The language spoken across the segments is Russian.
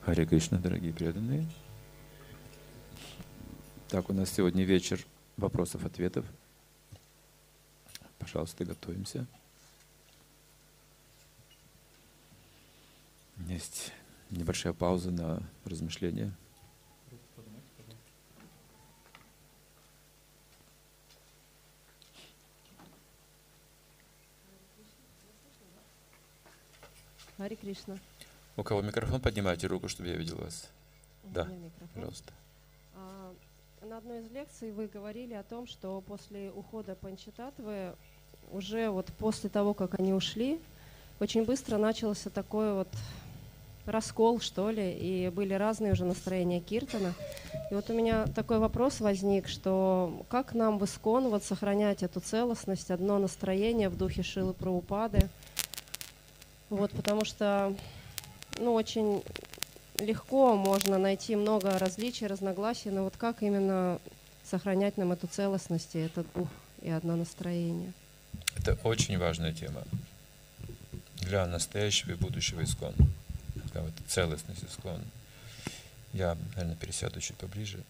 Харе Кришна, дорогие преданные. Так, у нас сегодня вечер вопросов-ответов. Пожалуйста, готовимся. Есть небольшая пауза на размышление. Харе Кришна. У кого микрофон, поднимайте руку, чтобы я видел вас. Да, пожалуйста. На одной из лекций вы говорили о том, что после ухода Панчататтвы, уже вот после того, как они ушли, очень быстро начался такой вот раскол, что ли, и были разные уже настроения киртана. И вот у меня такой вопрос возник, что как нам в ИСККОН вот сохранять эту целостность, одно настроение в духе Шрилы Прабхупады, вот, потому что, очень легко можно найти много различий, разногласий, но вот как именно сохранять нам эту целостность, и этот дух, и одно настроение? Это очень важная тема для настоящего и будущего ИСККОН. Вот целостность ИСККОН. Я, наверное, пересяду чуть поближе.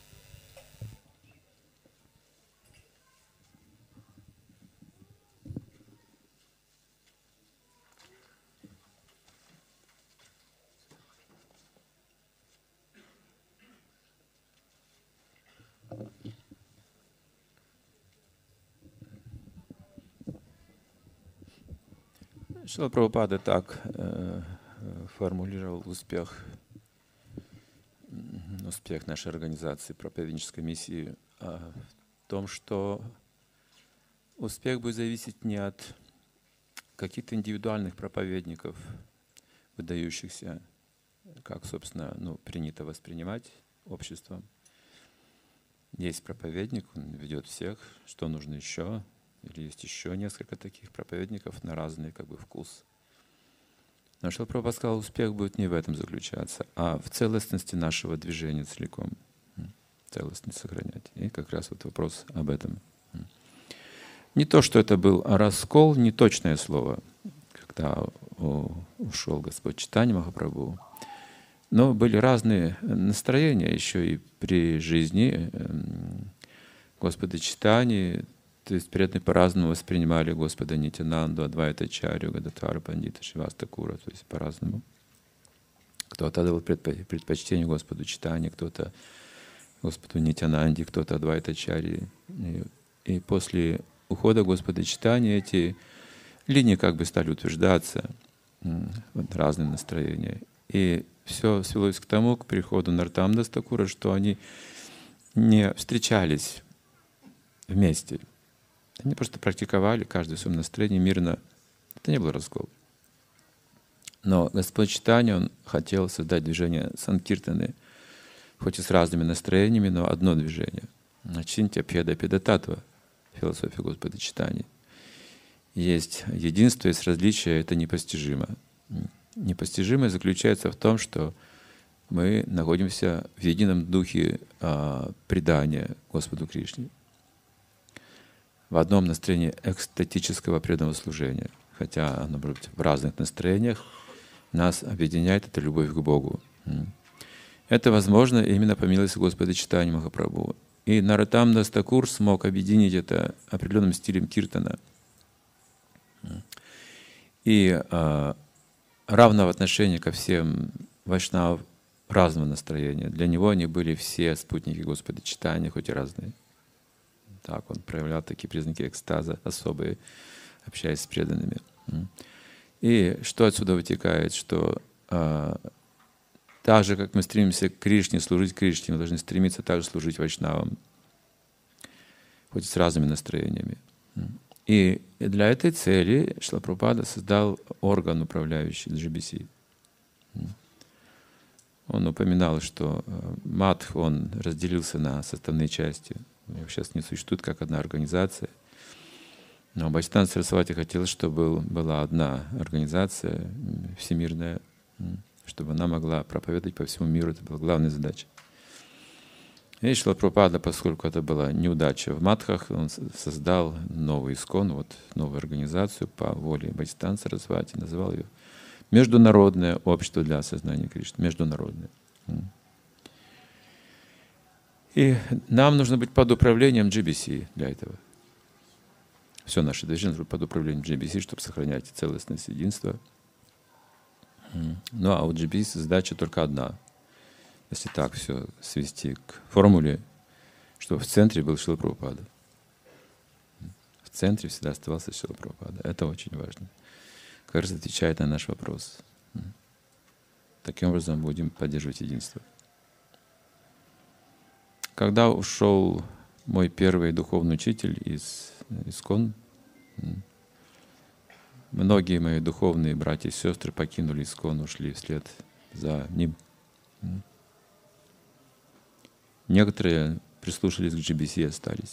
Шрила Прабхупада так формулировал успех нашей организации проповеднической миссии в том, что успех будет зависеть не от каких-то индивидуальных проповедников, выдающихся, как, собственно, принято воспринимать обществом. Есть проповедник, он ведет всех, что нужно еще, или есть еще несколько таких проповедников на разный вкус. Но Шрила Прабхупада сказал, успех будет не в этом заключаться, а в целостности нашего движения целиком. Целостность сохранять. И как раз вот вопрос об этом. Не то, что это был раскол, не точное слово, когда ушел Господь Чайтанья Махапрабху. Но были разные настроения еще и при жизни Господа Чайтаньи. То есть преданные по-разному воспринимали Господа Нитьянанду, Адвайтачарью, Гададхара Пандита, Шриваса Такура, то есть по-разному. Кто-то отдавал предпочтение Господу Чайтанье, кто-то Господу Нитьянанде, кто-то Адвайтачарье. И после ухода Господа Чайтаньи эти линии стали утверждаться, разные настроения. И все свелось к тому, к приходу Нартамдас Такура, что они не встречались вместе. Они просто практиковали, каждый в своем настроении мирно. Это не был раскол. Но Господь Чайтанья, Он хотел создать движение Санкиртаны, хоть и с разными настроениями, но одно движение. Ачинтья Пьеда Педататва, философия Господа Чайтаньи. Есть единство, есть различие, это непостижимо. Непостижимое заключается в том, что мы находимся в едином духе предания Господу Кришне, в одном настроении экстатического преданного служения. Хотя оно может быть в разных настроениях, нас объединяет эта любовь к Богу. Это возможно именно по милости Господа Чайтаньи Махапрабху. И Нароттамдас Такур смог объединить это определенным стилем киртана. И равного отношения ко всем вайшнавам разного настроения. Для него они были все спутники Господа Чайтаньи, хоть и разные. Так, он проявлял такие признаки экстаза особые, общаясь с преданными. И что отсюда вытекает? Что так же, как мы стремимся к Кришне, служить Кришне, мы должны стремиться также служить вайшнавам, хоть с разными настроениями. И для этой цели Шрила Прабхупада создал орган, управляющий GBC. Он упоминал, что Мадх, он разделился на составные части. Его сейчас не существует как одна организация. Но Бхактисиданта Сарасвати хотел, чтобы была одна организация всемирная, чтобы она могла проповедовать по всему миру. Это была главная задача. И Шрила Прабхупада, поскольку это была неудача в Мадхах, он создал новый ИСККОН, новую организацию по воле Бхактисиданта Сарасвати, назвал ее Международное общество для осознания Кришны. Международное. И нам нужно быть под управлением GBC для этого. Все наше движение нужно быть под управлением GBC, чтобы сохранять целостность, единство. Ну а у GBC задача только одна. Если так все свести к формуле, чтобы в центре был Шрила Прабхупада. В центре всегда оставался Шрила Прабхупада. Это очень важно. Как раз отвечает на наш вопрос. Таким образом будем поддерживать единство. Когда ушел мой первый духовный учитель из ИСККОН, многие мои духовные братья и сестры покинули ИСККОН, ушли вслед за ним. Некоторые прислушались к GBC и остались.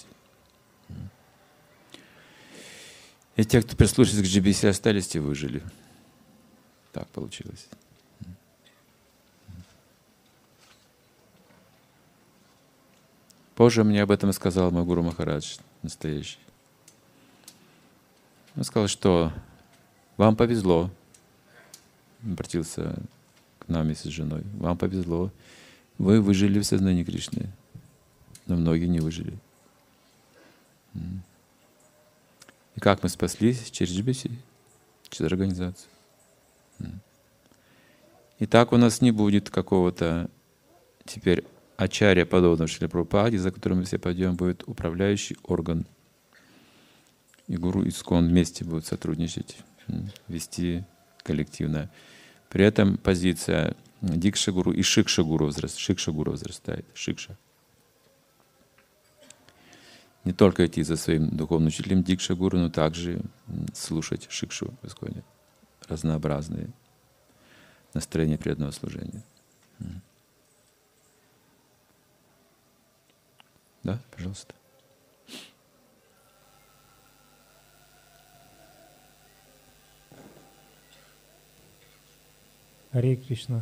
И те, кто прислушались к GBC и остались, те выжили. Так получилось. Позже мне об этом сказал мой гуру Махарадж, настоящий. Он сказал, что вам повезло. Он обратился к нам вместе с женой. Вам повезло. Вы выжили в сознании Кришны. Но многие не выжили. И как мы спаслись? Через GBC, через организацию. И так у нас не будет какого-то теперь ачарья, подобного Шриле Прабхупаде, за которым мы все пойдем, будет управляющий орган. И гуру ИСККОН вместе будут сотрудничать, вести коллективно. При этом позиция Дикша-гуру и Шикша-гуру возрастает. Шикша. Не только идти за своим духовным учителем Дикша-гуру, но также слушать Шикшу в ИСККОНе. Разнообразные настроения преданного служения. Да, пожалуйста. Харе Кришна.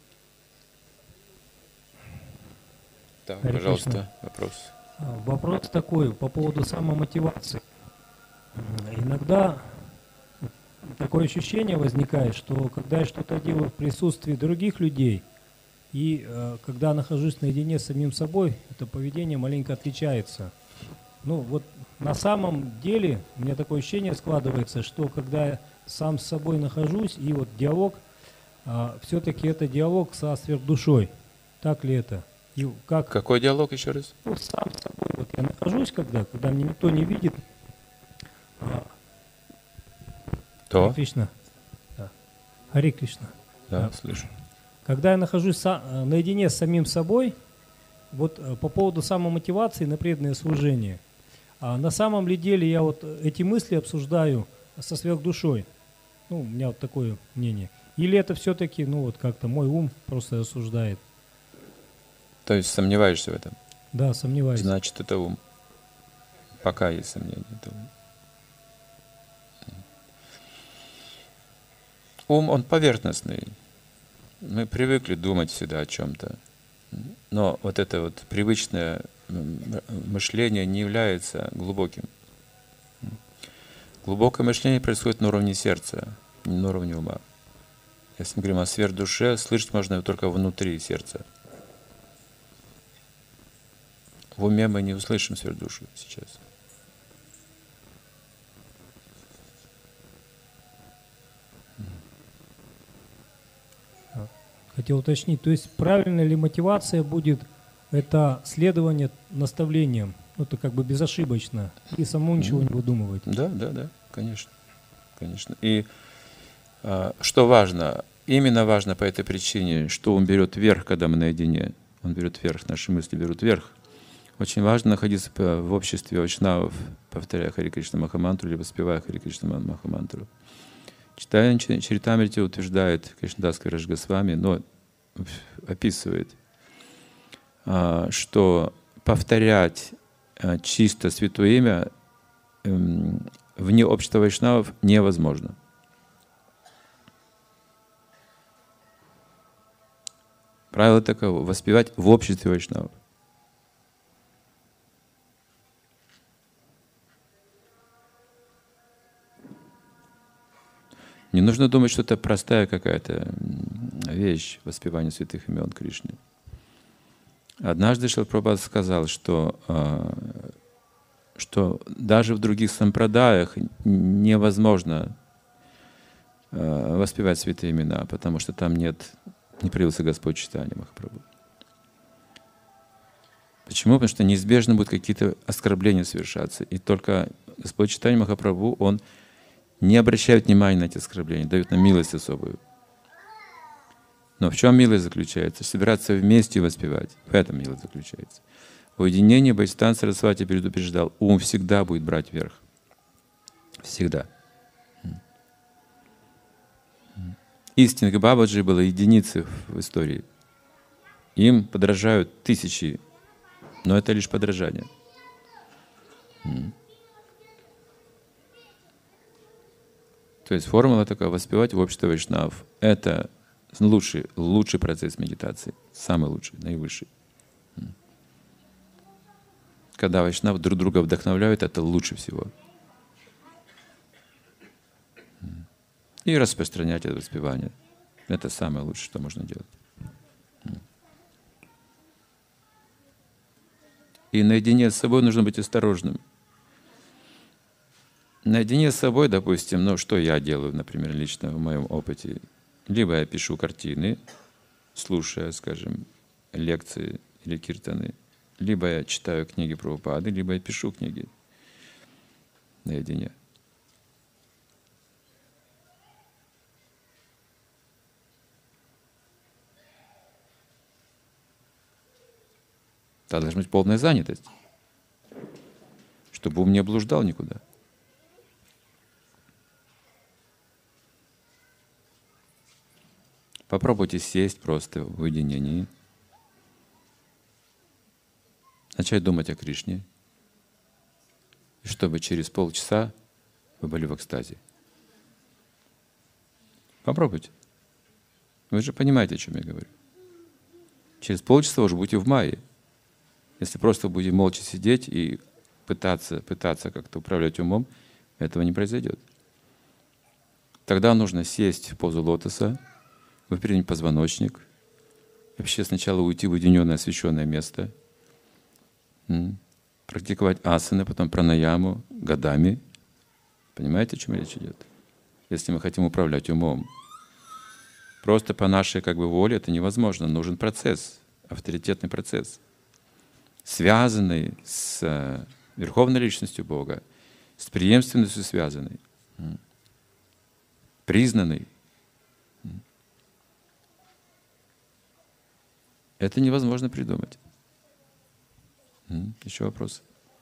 Да, Харе пожалуйста, Кришна. вопрос. Вопрос такой по поводу самомотивации. Иногда такое ощущение возникает, что когда я что-то делаю в присутствии других людей, и когда нахожусь наедине с самим собой, это поведение маленько отличается. Ну вот на самом деле у меня такое ощущение складывается, что когда я сам с собой нахожусь, и вот диалог, все-таки это диалог со сверхдушой. Так ли это? И как, Какой диалог еще раз? ну, сам с собой. Вот я нахожусь, когда меня никто не видит. То? Харе Кришна. Да. Харе Кришна. Да, слышу. Когда я нахожусь наедине с самим собой, вот по поводу самомотивации на преданное служение, на самом ли деле я вот эти мысли обсуждаю со сверхдушой? Ну, у меня вот такое мнение. Или это все-таки, ну вот как-то мой ум просто рассуждает? То есть сомневаешься в этом? Да, сомневаюсь. Значит, это ум. Пока есть сомнения, это ум. Ум, он поверхностный. Мы привыкли думать всегда о чем-то. Но вот это вот привычное мышление не является глубоким. Глубокое мышление происходит на уровне сердца, не на уровне ума. Если мы говорим о сверхдуше, слышать можно его только внутри сердца. В уме мы не услышим сверхдушу сейчас. Хотел уточнить, то есть правильная ли мотивация будет это следование наставлениям, ну, это как бы безошибочно, и самому ничего не выдумывать? Да, конечно. Конечно. И что важно, именно важно по этой причине, что он берет верх, когда мы наедине. Он берет верх, наши мысли берут верх. Очень важно находиться в обществе вайшнавов, повторяя Харе Кришна Махамантру или воспевая Харе Кришна Махамантру. Читая Чаритамрити утверждает Кришнадас Кавираж Госвами, но описывает, что повторять чисто святое имя вне общества вайшнавов невозможно. Правило таково: воспевать в обществе вайшнавов. Не нужно думать, что это простая какая-то вещь, воспевание святых имен Кришны. Однажды Шрила Прабхупада сказал, что даже в других сампрадаях невозможно воспевать святые имена, потому что там не проявился Господь Чайтанья Махапрабху. Почему? Потому что неизбежно будут какие-то оскорбления совершаться. И только Господь Чайтанья Махапрабху, Он не обращает внимания на эти оскорбления, дает нам милость особую. Но в чем милость заключается? Собираться вместе и воспевать. В этом милость заключается. В уединении Бхактисиданта Сарасвати предупреждал, ум всегда будет брать верх. Всегда. Истинных Бабаджи было единицы в истории. Им подражают тысячи, но это лишь подражание. То есть формула такая: воспевать в обществе вайшнав. Это лучший процесс медитации, самый лучший, наивысший. Когда вайшнав друг друга вдохновляют, это лучше всего. И распространять это воспевание. Это самое лучшее, что можно делать. И наедине с собой нужно быть осторожным. Наедине с собой, допустим, что я делаю, например, лично в моем опыте. Либо я пишу картины, слушая, скажем, лекции или киртаны, либо я читаю книги Прабхупады, либо я пишу книги наедине. Тогда должна быть полная занятость, чтобы ум не блуждал никуда. Попробуйте сесть просто в уединении, начать думать о Кришне, и чтобы через полчаса вы были в экстазе. Попробуйте. Вы же понимаете, о чем я говорю. Через полчаса вы уже будете в мае. Если просто будете молча сидеть и пытаться как-то управлять умом, этого не произойдет. Тогда нужно сесть в позу лотоса, выпрямить позвоночник, вообще сначала уйти в уединенное освещенное место, практиковать асаны, потом пранаяму годами. Понимаете, о чем речь идет? Если мы хотим управлять умом. Просто по нашей воле это невозможно. Нужен процесс, авторитетный процесс, связанный с Верховной Личностью Бога, с преемственностью связанный, признанный. Это невозможно придумать. Еще вопросы?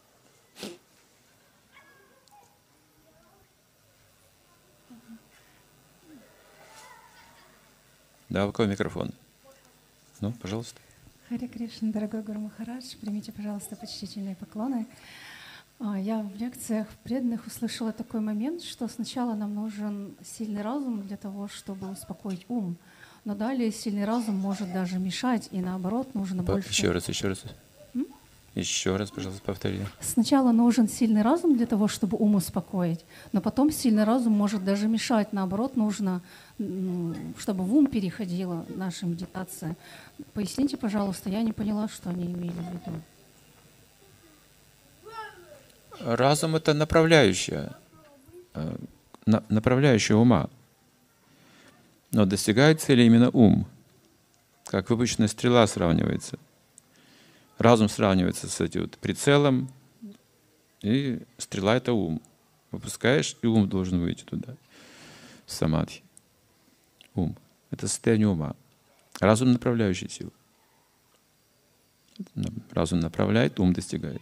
Да, у кого микрофон? Ну, пожалуйста. Харе Кришна, дорогой Гуру Махарадж, примите, пожалуйста, почтительные поклоны. Я в лекциях преданных услышала такой момент, что сначала нам нужен сильный разум для того, чтобы успокоить ум, но далее сильный разум может даже мешать, и наоборот нужно больше... Еще раз. Еще раз, пожалуйста, повтори. Сначала нужен сильный разум для того, чтобы ум успокоить, но потом сильный разум может даже мешать. Наоборот, нужно, чтобы в ум переходила наша медитация. Поясните, пожалуйста, я не поняла, что они имели в виду. Разум — это направляющее ума. Но достигает цели именно ум. Как выпущенная стрела сравнивается. Разум сравнивается с этим прицелом, и стрела — это ум. Выпускаешь, и ум должен выйти туда, в самадхи. Ум — это состояние ума. Разум — направляющая сила. Разум направляет, ум достигает.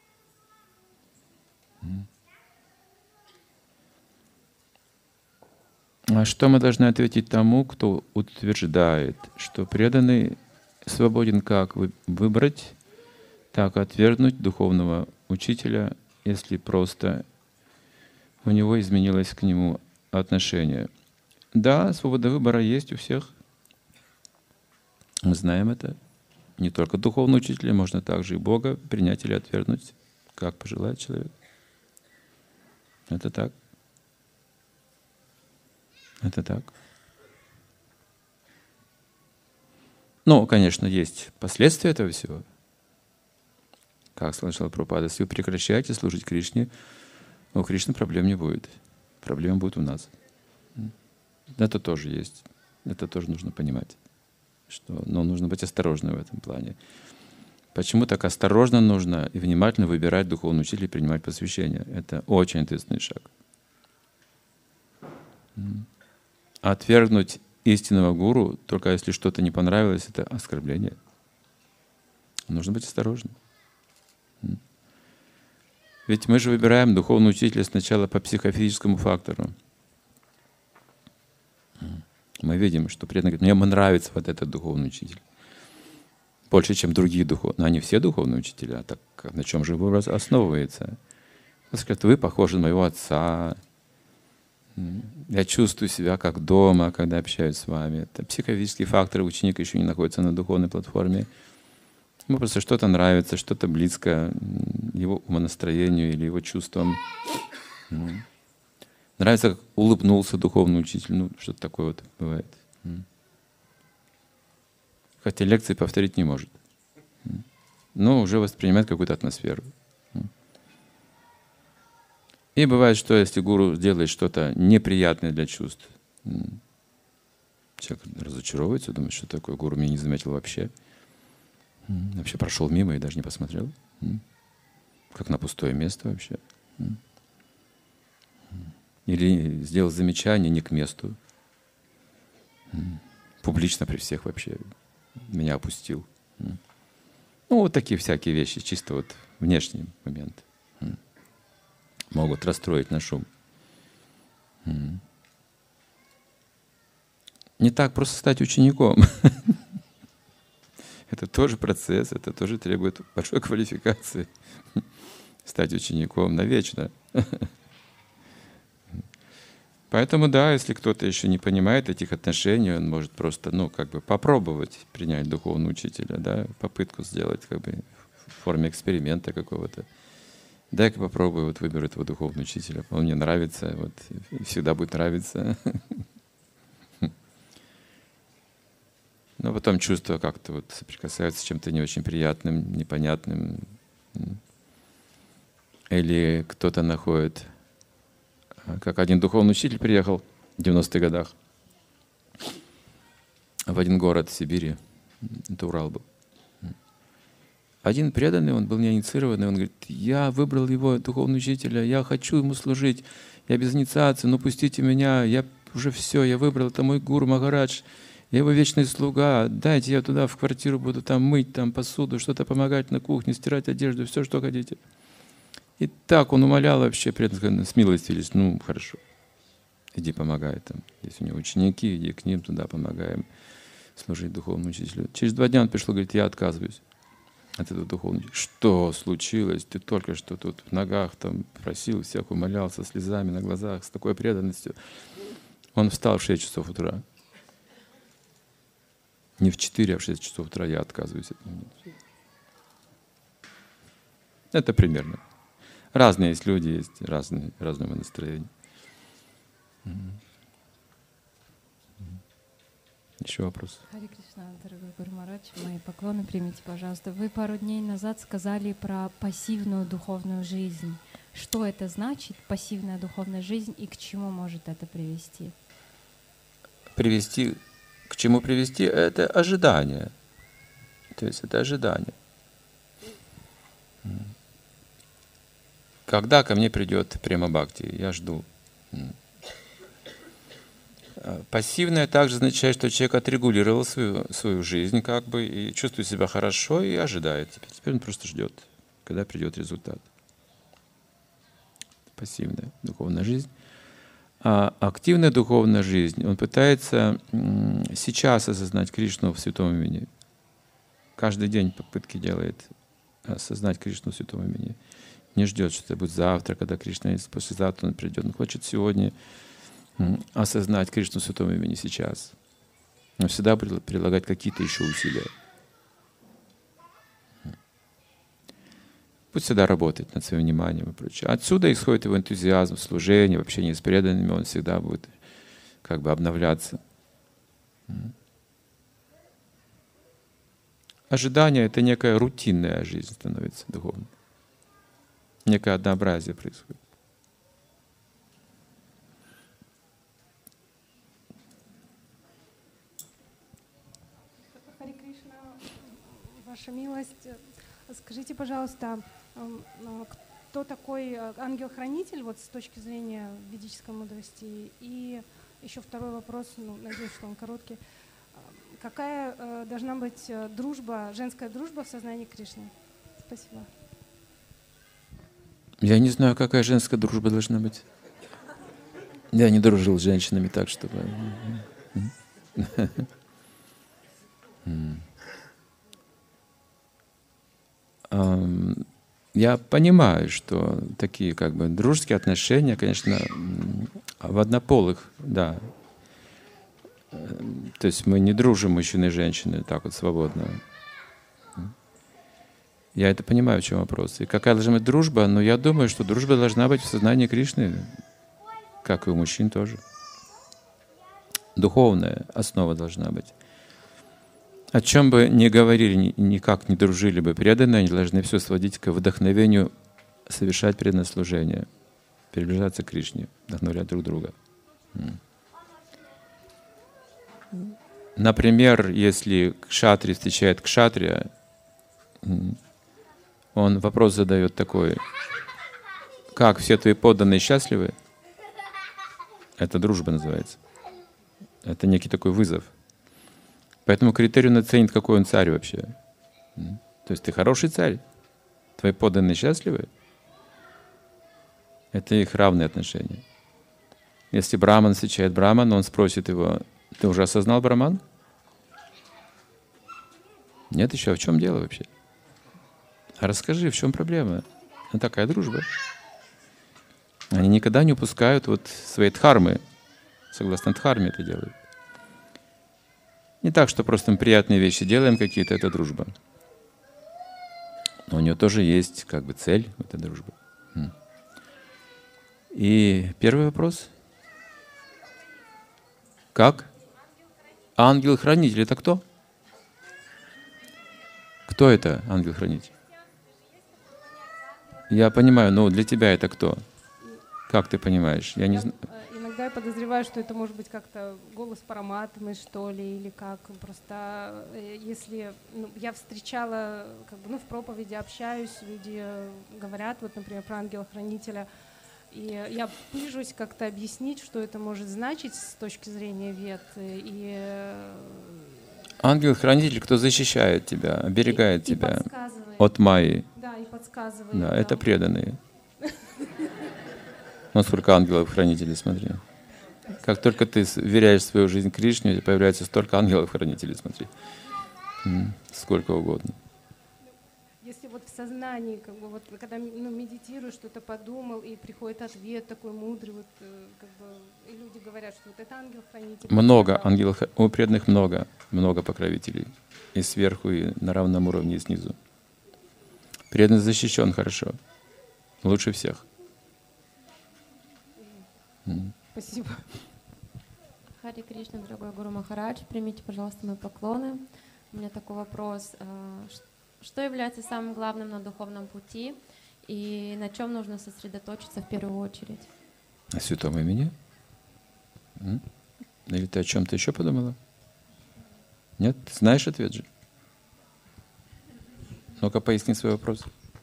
А что мы должны ответить тому, кто утверждает, что преданный свободен как выбрать, так и отвергнуть духовного учителя, если просто у него изменилось к нему отношение? Да, свобода выбора есть у всех. Мы знаем это. Не только духовного учителя, можно также и Бога принять или отвергнуть, как пожелает человек. Это так. Это так. Ну, конечно, есть последствия этого всего. Как сказал Прабхупада, если вы прекращаете служить Кришне, у Кришны проблем не будет. Проблемы будут у нас. Это тоже есть. Это тоже нужно понимать. Что, но нужно быть осторожным в этом плане. Почему так осторожно нужно и внимательно выбирать духовного учителя и принимать посвящение? Это очень ответственный шаг. Отвергнуть истинного гуру, только если что-то не понравилось, это оскорбление. Нужно быть осторожным. Ведь мы же выбираем духовного учителя сначала по психофизическому фактору. Мы видим, что преданный говорит, мне нравится вот этот духовный учитель. Больше, чем другие духовные. Но они все духовные учителя. Так на чем же выбор основывается? Он скажет, вы похожи на моего отца. Я чувствую себя как дома, когда общаюсь с вами. Это психофизические факторы. Ученик еще не находится на духовной платформе. Ему просто что-то нравится, что-то близко его умонастроению или его чувствам. Нравится, как улыбнулся духовный учитель. Ну, что-то такое вот бывает. Хотя лекции повторить не может. Но уже воспринимает какую-то атмосферу. И бывает, что если гуру делает что-то неприятное для чувств, человек разочаровывается, думает, что такое, гуру меня не заметил вообще. Вообще прошел мимо и даже не посмотрел. Как на пустое место вообще. Или сделал замечание не к месту. Публично при всех вообще меня опустил. Ну, вот такие всякие вещи, чисто вот внешний момент. Могут расстроить наш ум. Не так просто стать учеником. Это тоже процесс, это тоже требует большой квалификации. Стать учеником навечно. Поэтому, да, если кто-то еще не понимает этих отношений, он может просто, попробовать принять духовного учителя, да, попытку сделать, в форме эксперимента какого-то. Дай-ка попробую, выберу этого духовного учителя. Он мне нравится, всегда будет нравиться. Но потом чувства как-то соприкасаются с чем-то не очень приятным, непонятным. Или кто-то находит, как один духовный учитель приехал в 90-х годах в один город в Сибири, это Урал был. Один преданный, он был неинициированный, он говорит, я выбрал его духовного учителя, я хочу ему служить, я без инициации, но пустите меня, я уже все, я выбрал, это мой гуру Махарадж, я его вечный слуга, дайте я туда в квартиру буду там мыть там посуду, что-то помогать на кухне, стирать одежду, все, что хотите. И так он умолял вообще, преданно смилостивились, хорошо, иди помогай там, если у него ученики, иди к ним туда, помогаем служить духовному учителю. Через 2 дня он пришел, говорит, я отказываюсь от этого духовного учителя. Что случилось? Ты только что тут в ногах там просил всех, умолял со слезами на глазах, с такой преданностью. Он встал в 6 часов утра. Не в 4, а в 6 часов утра я отказываюсь от него. Это примерно. Разные есть люди, есть разного настроения. Еще вопрос? Харе Кришна, дорогой Гуру Махарадж, мои поклоны примите, пожалуйста. Вы пару дней назад сказали про пассивную духовную жизнь. Что это значит, пассивная духовная жизнь, и к чему может это привести? К чему привести? Это ожидание. То есть это ожидание. Когда ко мне придет према бхакти, я жду. Пассивное также означает, что человек отрегулировал свою жизнь и чувствует себя хорошо и ожидает. Теперь он просто ждет, когда придет результат. Пассивная духовная жизнь. А активная духовная жизнь, он пытается сейчас осознать Кришну в святом имени. Каждый день попытки делает осознать Кришну в святом имени. Не ждет, что это будет завтра, когда Кришна есть, послезавтра он придет. Он хочет сегодня осознать Кришну в святом имени сейчас. Но всегда прилагать какие-то еще усилия. Пусть всегда работает над своим вниманием и прочее. Отсюда исходит его энтузиазм, служение, в общении с преданными. Он всегда будет как бы обновляться. Ожидание — это некая рутинная жизнь становится духовной. Некое однообразие происходит. Харе Кришна, Ваша милость, скажите, пожалуйста, кто такой ангел-хранитель вот с точки зрения ведической мудрости? И еще второй вопрос, надеюсь, что он короткий. Какая должна быть дружба, женская дружба в сознании Кришны? Спасибо. Я не знаю, какая женская дружба должна быть. Я не дружил с женщинами так, чтобы... Я понимаю, что такие как бы дружеские отношения, конечно, в однополых, да. То есть мы не дружим, мужчины и женщины, так вот свободно. Я это понимаю, в чем вопрос. И какая должна быть дружба? Но я думаю, что дружба должна быть в сознании Кришны, как и у мужчин тоже. Духовная основа должна быть. О чем бы ни говорили, никак не дружили бы преданные, они должны все сводить к вдохновению совершать преданное служение, приближаться к Кришне, вдохновлять друг друга. Например, если кшатри встречает кшатрия, он вопрос задает такой: как все твои подданные счастливы? Это дружба называется. Это некий такой вызов. Поэтому критерий он оценит, какой он царь вообще. То есть ты хороший царь, твои подданные счастливы? Это их равные отношения. Если браман встречает брамана, он спросит его: ты уже осознал браман? Нет еще, а в чем дело вообще? А расскажи, в чем проблема? Ну, такая дружба. Они никогда не упускают вот свои дхармы. Согласно дхарме это делают. Не так, что просто мы приятные вещи делаем какие-то, это дружба. Но у нее тоже есть как бы цель, это дружба. И первый вопрос. Как? Ангел-хранитель — это кто? Кто это ангел-хранитель? Я понимаю, но для тебя это кто? Как ты понимаешь? Я не знаю. Иногда я подозреваю, что это может быть как-то голос Параматмы, что ли, или как. Просто если я встречала, как бы, в проповеди общаюсь, люди говорят, вот, например, про ангела-хранителя, и я пыжусь как-то объяснить, что это может значить с точки зрения вед. Ангел-хранитель, кто защищает тебя, оберегает тебя от майи. Да, и подсказывает. Да, это преданные. Ну, сколько ангелов-хранителей, смотри. Как только ты вверяешь свою жизнь Кришне, появляется столько ангелов-хранителей, смотри. Сколько угодно. Если вот в сознании, как бы, вот, когда медитируешь, что-то подумал, и приходит ответ такой мудрый, вот, как бы, и люди говорят, что вот это ангел-хранитель. Много ангелов, у преданных много покровителей. И сверху, и на равном уровне, и снизу. Преданный защищен хорошо. Лучше всех. Спасибо. Харе Кришна, дорогой Гуру Махарадж, примите, пожалуйста, мои поклоны. У меня такой вопрос. Что является самым главным на духовном пути и на чем нужно сосредоточиться в первую очередь? О святом имени? Или ты о чем-то еще подумала? Нет? Ты знаешь ответ же? Ну-ка, поясни свой вопрос.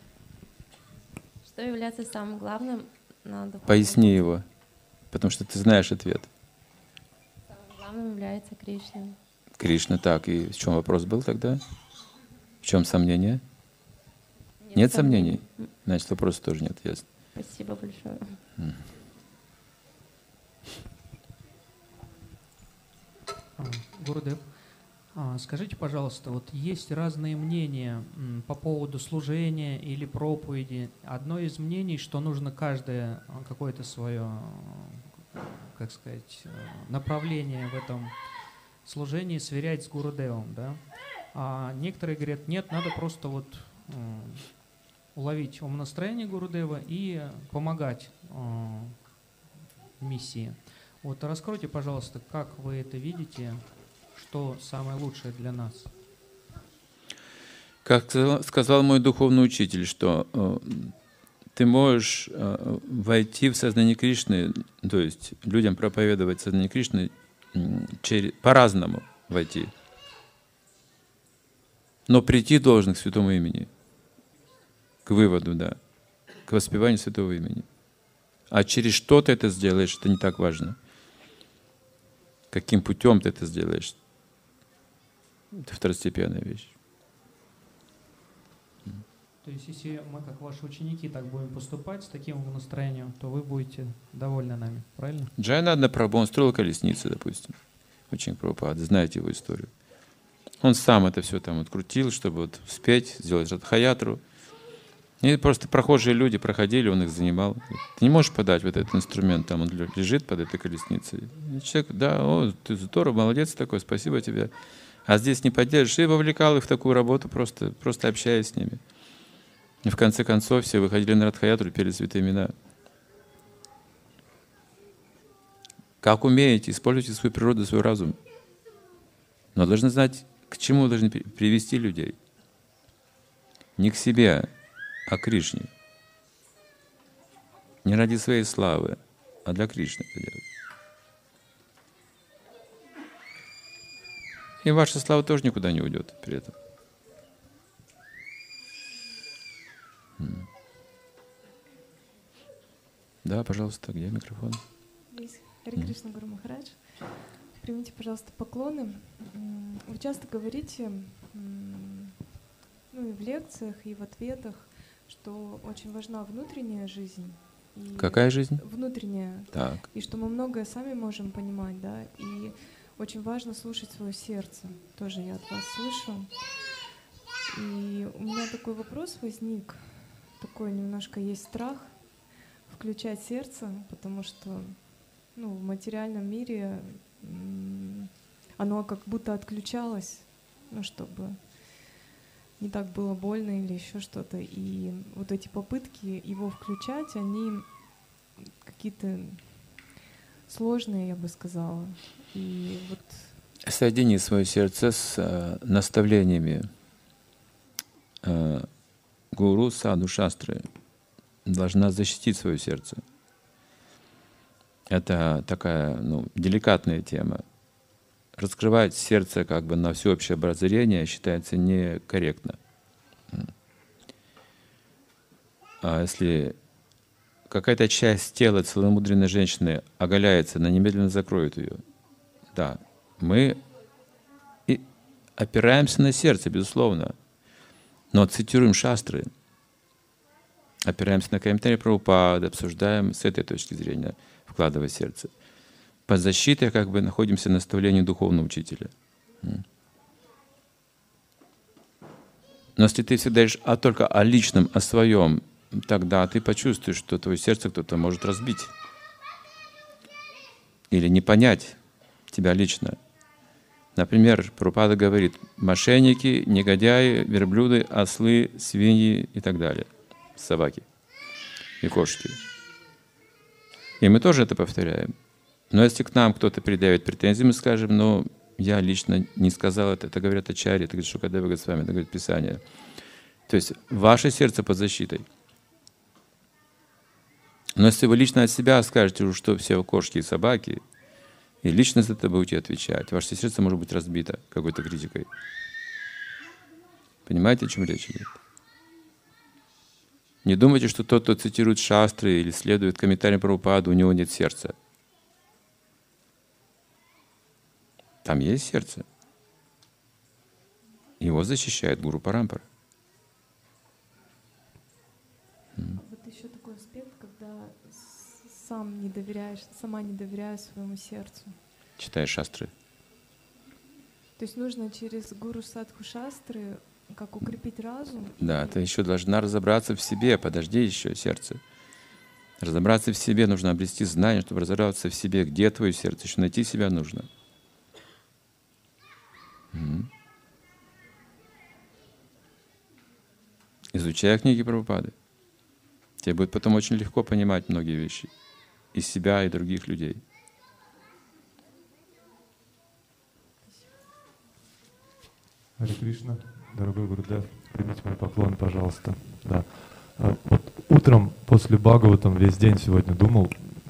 Что является самым главным на духовном Поясни пути? его, потому что ты знаешь ответ. Самым главным является Кришна. Кришна, так. И в чем вопрос был тогда? В чем сомнение? Нет сомнений? Значит, вопроса тоже нет, ясно. Спасибо большое. Гурудев, скажите, пожалуйста, вот есть разные мнения по поводу служения или проповеди. Одно из мнений, что нужно каждое какое-то свое, как сказать, направление в этом служении сверять с Гурудевом, да? А некоторые говорят, нет, надо просто вот уловить умонастроение Гурудева и помогать миссии. Вот раскройте, пожалуйста, как вы это видите, что самое лучшее для нас. Как сказал мой духовный учитель, что ты можешь войти в сознание Кришны, то есть людям проповедовать сознание Кришны по-разному войти. Но прийти должен к святому имени, к выводу, да, к воспеванию святого имени. А через что ты это сделаешь, это не так важно. Каким путем ты это сделаешь, это второстепенная вещь. То есть, если мы, как ваши ученики, так будем поступать с таким настроением, то вы будете довольны нами, правильно? Джайананда Прабху, он строил колесницы, допустим, ученик Прабхупады, знаете его историю. Он сам это все там открутил, чтобы вот успеть сделать радхаятру. И просто прохожие люди проходили, он их занимал. Ты не можешь подать вот этот инструмент, там он лежит под этой колесницей. И человек, да, о, ты здорово, молодец такой, спасибо тебе. А здесь не поддержишь. И вовлекал их в такую работу, просто общаясь с ними. И в конце концов все выходили на радхаятру и пели святые имена. Как умеете, используйте свою природу, свой разум. Но должны знать, к чему вы должны привести людей. Не к себе, а к Кришне. Не ради своей славы, а для Кришны это делать. И ваша слава тоже никуда не уйдет при этом. Да, пожалуйста, где микрофон? Харе Кришна, Гуру Махарадж. Примите, пожалуйста, поклоны. Вы часто говорите, ну и в лекциях, и в ответах, что очень важна внутренняя жизнь. И какая жизнь? Внутренняя. Так. И что мы многое сами можем понимать, да. И очень важно слушать свое сердце. Тоже я от вас слышу. И у меня такой вопрос возник. Такой немножко есть страх включать сердце, потому что в материальном мире оно как будто отключалось, чтобы не так было больно или еще что-то. И вот эти попытки его включать, они какие-то сложные, я бы сказала. И вот... Соедини свое сердце с наставлениями гуру, саду, шастры. Должна защитить свое сердце. Это такая деликатная тема. Раскрывать сердце как бы на всеобщее обозрение считается некорректно. А если какая-то часть тела целомудренной женщины оголяется, она немедленно закроет ее. Да, мы и опираемся на сердце, безусловно, но цитируем шастры, опираемся на комментарии Прабхупады, обсуждаем с этой точки зрения, вкладывая сердце. Под защитой как бы находимся в наставлении духовного учителя. Но если ты всегда говоришь только о личном, о своем, тогда ты почувствуешь, что твое сердце кто-то может разбить. Или не понять тебя лично. Например, Прабхупада говорит: мошенники, негодяи, верблюды, ослы, свиньи и так далее. Собаки и кошки. И мы тоже это повторяем. Но если к нам кто-то предъявит претензии, мы скажем: я лично не сказал это говорят ачарьи, это говорит Шукадева Госвами, это говорит Писание. То есть ваше сердце под защитой. Но если вы лично от себя скажете, что все кошки и собаки, и лично за это будете отвечать, ваше сердце может быть разбито какой-то критикой. Понимаете, о чем речь идет? Не думайте, что тот, кто цитирует шастры или следует комментариям Прабхупады, у него нет сердца. Там есть сердце. Его защищает Гуру Парампара. Вот еще такой аспект, когда сама не доверяешь своему сердцу. Читаешь шастры. То есть нужно через гуру садху шастры как укрепить разум. Да, ты еще должна разобраться в себе. Подожди еще, сердце. Разобраться в себе нужно, обрести знание, чтобы разобраться в себе. Где твое сердце? Еще найти себя нужно. Изучай книги Прабхупады. Тебе будет потом очень легко понимать многие вещи. И себя, и других людей. Харе Кришна, дорогой Гурудев, примите мой поклон, пожалуйста. Да. Вот утром после Бхагаватам весь день сегодня думал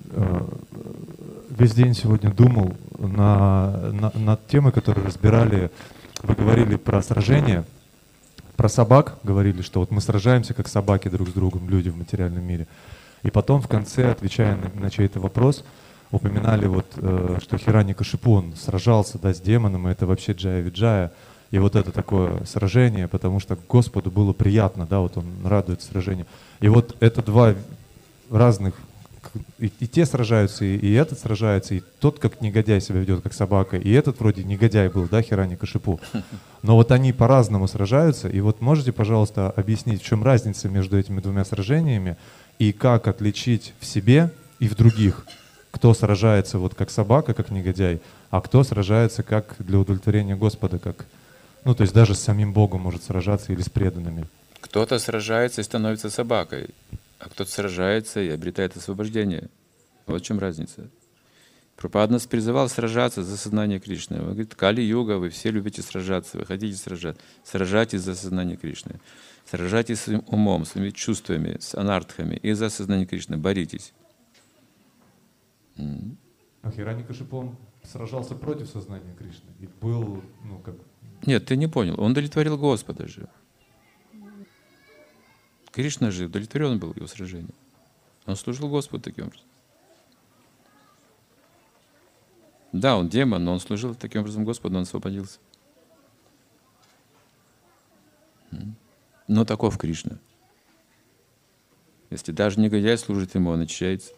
над темой, которую разбирали. Вы говорили про сражения, про собак, говорили, что вот мы сражаемся как собаки друг с другом, люди в материальном мире. И потом в конце, отвечая на чей-то вопрос, упоминали вот, что Хираньякашипу, он сражался, да, с демоном, и это вообще Джая-Виджая. И вот это такое сражение, потому что Господу было приятно, да, вот он радуется сражению. И вот это два разных, и те сражаются, и этот сражается, и тот как негодяй себя ведет, как собака, и этот вроде негодяй был, да, Хираньякашипу. Но вот они по-разному сражаются, и вот можете, пожалуйста, объяснить, в чем разница между этими двумя сражениями, и как отличить в себе и в других, кто сражается вот как собака, как негодяй, а кто сражается как для удовлетворения Господа, как, ну, то есть даже с самим Богом может сражаться или с преданными. Кто-то сражается и становится собакой, а кто-то сражается и обретает освобождение. Вот в чем разница. Прабхупада нас призывал сражаться за сознание Кришны. Он говорит, Кали-юга, вы все любите сражаться, вы хотите сражаться. Сражайтесь за сознание Кришны. Сражайтесь своим умом, своими чувствами, с анартхами и за сознание Кришны. Боритесь. А Хираньякашипу, он сражался против сознания Кришны и был, ну, как... Нет, ты не понял. Он удовлетворил Господа же. Кришна же удовлетворен был его сражением. Он служил Господу таким образом. Да, он демон, но он служил таким образом Господу, он освободился. Но таков Кришна. Если даже негодяй служит ему, он очищается.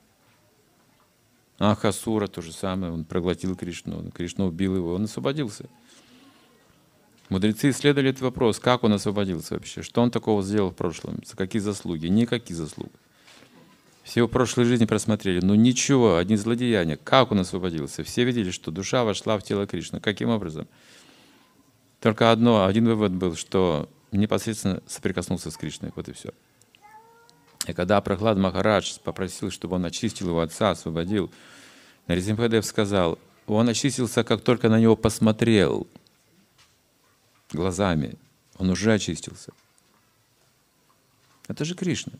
Ахасура то же самое, он проглотил Кришну, Кришна убил его, он освободился. Мудрецы исследовали этот вопрос, как он освободился вообще, что он такого сделал в прошлом, за какие заслуги, никаких заслуг. Все его прошлой жизни просмотрели, но ничего, одни злодеяния. Как он освободился? Все видели, что душа вошла в тело Кришны. Каким образом? Только один вывод был, что непосредственно соприкоснулся с Кришной, вот и все. И когда Прахлад Махарадж попросил, чтобы он очистил его отца, освободил, Нарисимхадев сказал, он очистился, как только на него посмотрел глазами, он уже очистился. Это же Кришна.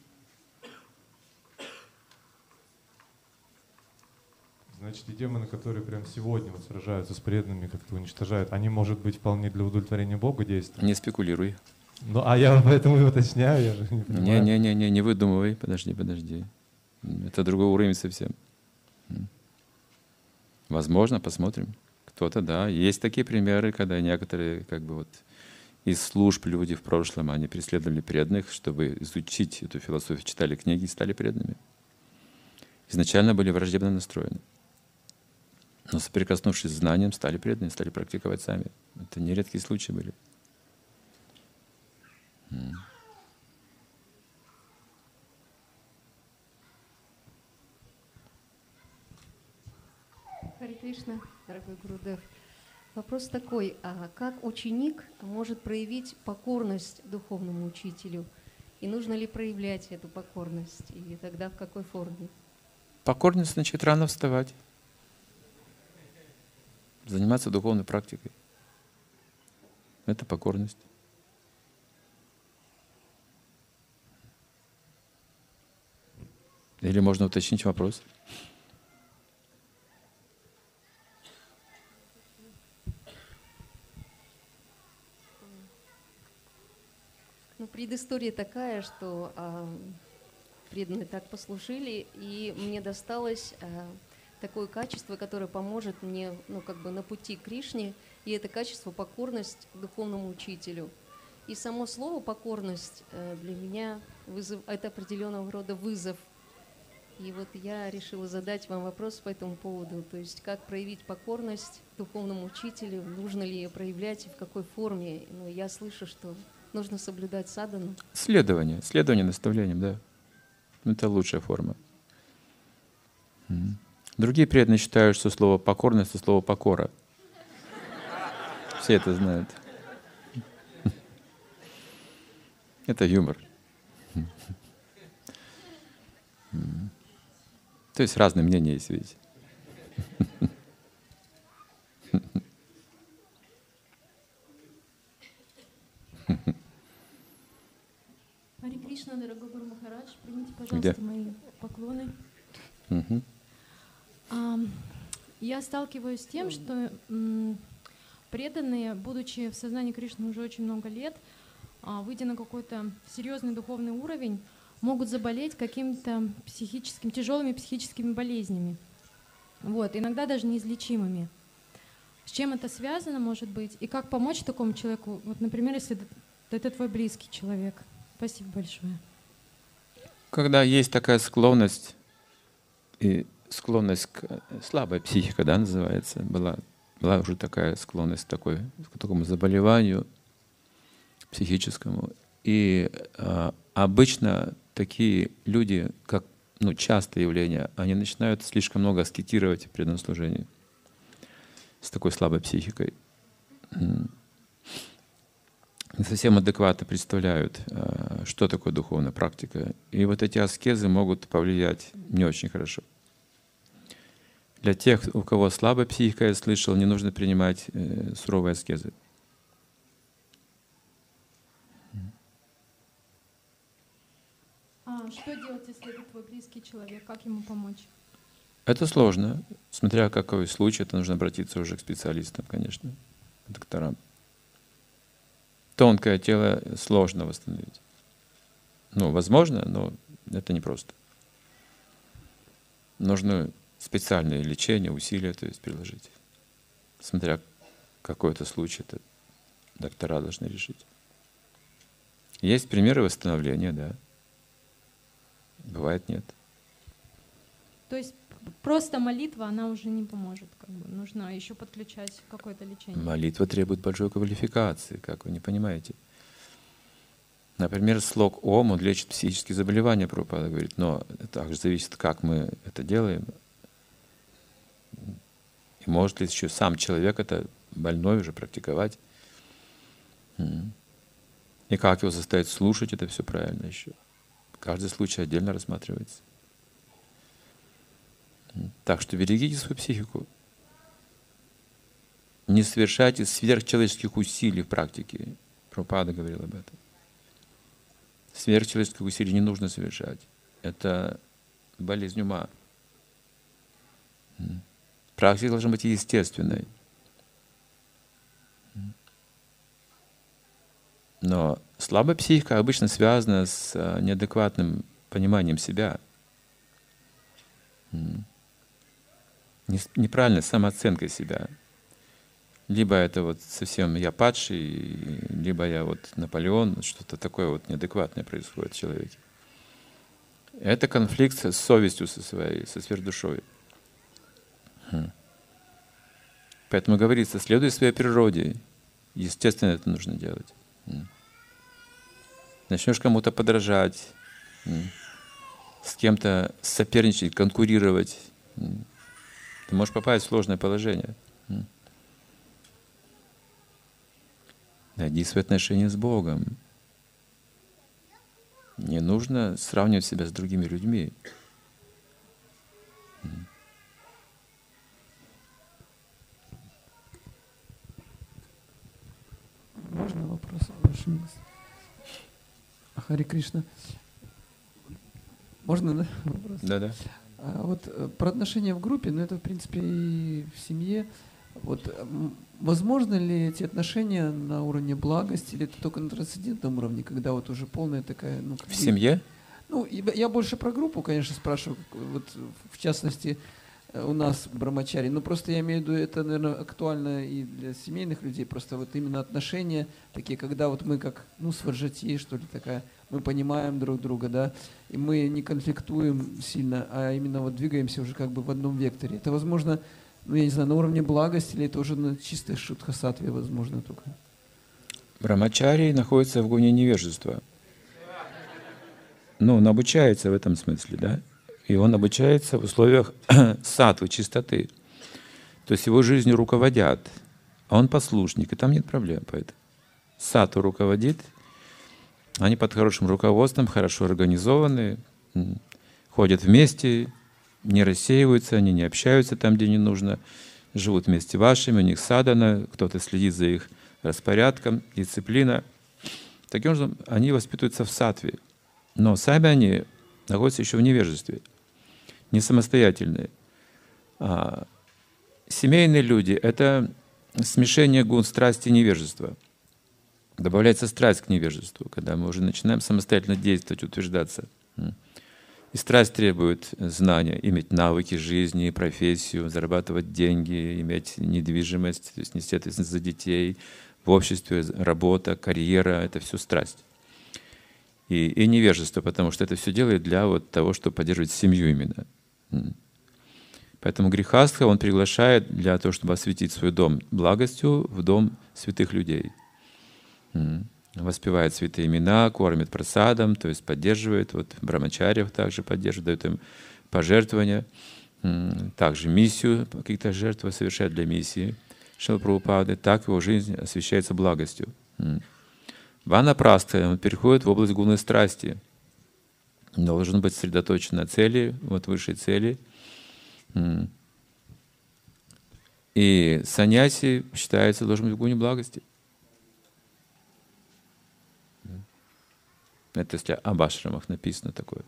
Значит, и демоны, которые прямо сегодня вот сражаются с преданными, как-то уничтожают, они, может быть, вполне для удовлетворения Бога действуют? Не спекулируй. Ну, а я поэтому и уточняю, я же не понимаю. Не выдумывай, подожди. Это другой уровень совсем. Возможно, посмотрим. Кто-то, да. Есть такие примеры, когда некоторые, как бы вот из служб люди в прошлом, они преследовали преданных, чтобы изучить эту философию, читали книги и стали преданными. Изначально были враждебно настроены. Но соприкоснувшись с знанием, стали преданными, стали практиковать сами. Это нередкие случаи были. Харе Кришна, дорогой Гурудев. Вопрос такой, а как ученик может проявить покорность духовному учителю? И нужно ли проявлять эту покорность? И тогда в какой форме? Покорность значит рано вставать. Заниматься духовной практикой. Это покорность. Или можно уточнить вопрос? Ну, предыстория такая, что преданные так послушали, и мне досталось такое качество, которое поможет мне, на пути к Кришне, и это качество покорность духовному учителю. И само слово покорность для меня это определенного рода вызов. И вот я решила задать вам вопрос по этому поводу, то есть как проявить покорность духовному учителю, нужно ли ее проявлять и в какой форме. Но я слышу, что нужно соблюдать садану. Следование наставлениям, да. Это лучшая форма. Другие преданные считают, что слово покорность — это слово покора. Все это знают. Это юмор. То есть разные мнения есть, видите. Кришна, дорогой Гуру Махарадж, примите, Где? пожалуйста, мои поклоны. Мгм. Я сталкиваюсь с тем, что преданные, будучи в сознании Кришны уже очень много лет, выйдя на какой-то серьезный духовный уровень, могут заболеть какими-то тяжелыми психическими болезнями. Вот, иногда даже неизлечимыми. С чем это связано, может быть, и как помочь такому человеку? Вот, например, если это твой близкий человек. Спасибо большое. Когда есть такая склонность, и склонность к слабой психике, да, называется, была уже такая склонность к такому заболеванию психическому. И обычно такие люди, как частое явление, они начинают слишком много аскетировать в преданном служении с такой слабой психикой. Не совсем адекватно представляют, что такое духовная практика. И вот эти аскезы могут повлиять не очень хорошо. Для тех, у кого слабая психика, я слышал, не нужно принимать суровые аскезы. Что делать, если это твой близкий человек? Как ему помочь? Это сложно. Смотря какой случай, это нужно обратиться уже к специалистам, конечно, к докторам. Тонкое тело сложно восстановить. Возможно, но это непросто. Нужно специальное лечение, усилия, то есть приложить. Смотря какой это случай, это доктора должны решить. Есть примеры восстановления, да. Бывает нет. То есть просто молитва, она уже не поможет. Нужно еще подключать какое-то лечение. Молитва требует большой квалификации, как вы не понимаете. Например, слог Ом, он лечит психические заболевания, Прабхупада говорит, но это также зависит, как мы это делаем. И может ли еще сам человек это больной уже практиковать. И как его заставить слушать, это все правильно еще. Каждый случай отдельно рассматривается. Так что берегите свою психику. Не совершайте сверхчеловеческих усилий в практике. Прабхупада говорил об этом. Сверхчеловеческих усилий не нужно совершать. Это болезнь ума. Практика должна быть естественной. Но слабая психика обычно связана с неадекватным пониманием себя. Неправильной самооценкой себя. Либо это совсем я падший, либо я Наполеон, что-то такое неадекватное происходит в человеке. Это конфликт с совестью со сверхдушой. Поэтому говорится, следуй своей природе. Естественно, это нужно делать. Начнешь кому-то подражать, с кем-то соперничать, конкурировать, ты можешь попасть в сложное положение. Найди свои отношения с Богом. Не нужно сравнивать себя с другими людьми. Можно вопрос, Ваша милость? Харе Кришна. Можно, да, вопрос? Да. Про отношения в группе, это, в принципе, и в семье. Возможно ли эти отношения на уровне благости, или это только на трансцендентном уровне, когда уже полная такая... В семье? Я больше про группу, конечно, спрашиваю, в частности, у нас брамачари. Просто я имею в виду, это, наверное, актуально и для семейных людей, просто именно отношения такие, когда мы как, сваджати, что ли, такая, мы понимаем друг друга, да, и мы не конфликтуем сильно, а именно двигаемся уже как бы в одном векторе. Это, возможно, я не знаю, на уровне благости, или это уже на чистой шудха-саттве, возможно, только. Брамачари находится в гуне невежества. Он обучается в этом смысле, да? И он обучается в условиях саттвы, чистоты. То есть его жизнью руководят, а он послушник, и там нет проблем. Поэтому саттва руководит, они под хорошим руководством, хорошо организованы, ходят вместе, не рассеиваются, они не общаются там, где не нужно, живут вместе вашими, у них садхана, кто-то следит за их распорядком, дисциплина. Таким образом, они воспитываются в саттве. Но сами они находятся еще в невежестве, не самостоятельные. Семейные люди — это смешение гун страсти и невежества. Добавляется страсть к невежеству, когда мы уже начинаем самостоятельно действовать, утверждаться. И страсть требует знания, иметь навыки жизни, профессию, зарабатывать деньги, иметь недвижимость, то есть нести ответственность за детей, в обществе работа, карьера — это все страсть. И невежество, потому что это все делает для вот того, чтобы поддерживать семью именно. Поэтому грехастха он приглашает для того, чтобы осветить свой дом благостью в дом святых людей. Воспевает святые имена, кормит прасадом, то есть поддерживает, вот брамачарьев также поддерживает, дает им пожертвования, также миссию, какие-то жертвы совершает для миссии Шрила Прабхупады, так его жизнь освещается благостью. Ванапраста, он переходит в область гуны страсти, должен быть сосредоточен на цели, вот высшей цели. И саньяси считается должен быть в гуне благости. Это если об ашрамах написано такое.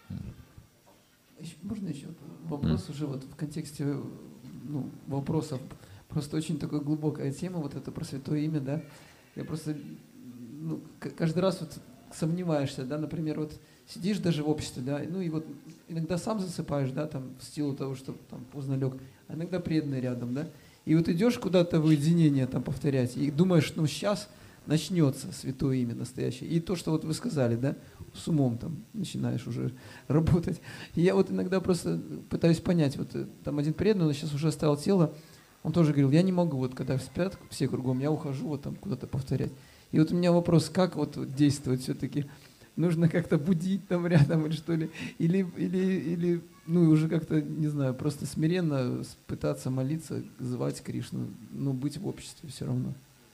Можно еще вопрос уже вот в контексте вопросов. Просто очень такая глубокая тема, вот это про святое имя, да. Я просто каждый раз вот сомневаешься, да, например, вот сидишь даже в обществе, да, и вот иногда сам засыпаешь, да, там, в силу того, что там поздно лег, а иногда преданный рядом, да. И вот идешь куда-то в уединение там повторять, и думаешь, сейчас начнется святое имя настоящее. И то, что вот вы сказали, да, с умом там начинаешь уже работать. И я вот иногда просто пытаюсь понять, вот там один преданный, он сейчас уже оставил тело, он тоже говорил, я не могу, вот когда спят все кругом, я ухожу вот там куда-то повторять. И вот у меня вопрос, как вот действовать все-таки? Нужно как-то будить там рядом или что ли? Или уже как-то, не знаю, просто смиренно пытаться молиться, звать Кришну, но быть в обществе все равно.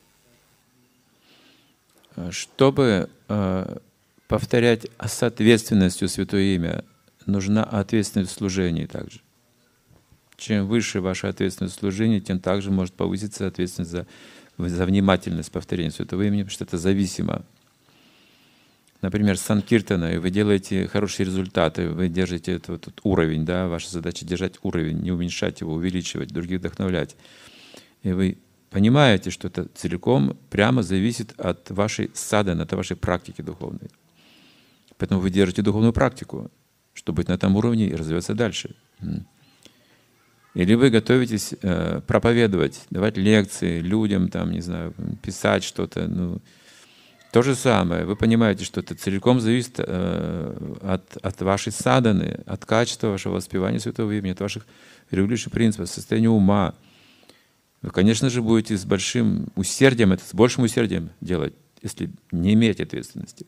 Чтобы повторять с ответственностью святое имя, нужна ответственность в служении также. Чем выше ваша ответственность в служении, тем также может повыситься ответственность за внимательность повторения святого имени, потому что это зависимо. Например, с санкиртана, и вы делаете хорошие результаты, вы держите этот уровень, да, ваша задача держать уровень, не уменьшать его, увеличивать, других вдохновлять. И вы понимаете, что это целиком прямо зависит от вашей садханы, от вашей практики духовной. Поэтому вы держите духовную практику, чтобы быть на этом уровне и развиваться дальше. Или вы готовитесь проповедовать, давать лекции людям, там, не знаю, писать что-то. То же самое. Вы понимаете, что это целиком зависит от вашей садханы, от качества вашего воспевания святого имени, от ваших регулирующих принципов, состояния ума. Вы, конечно же, будете с большим усердием, с большим усердием делать, если не имеете ответственности.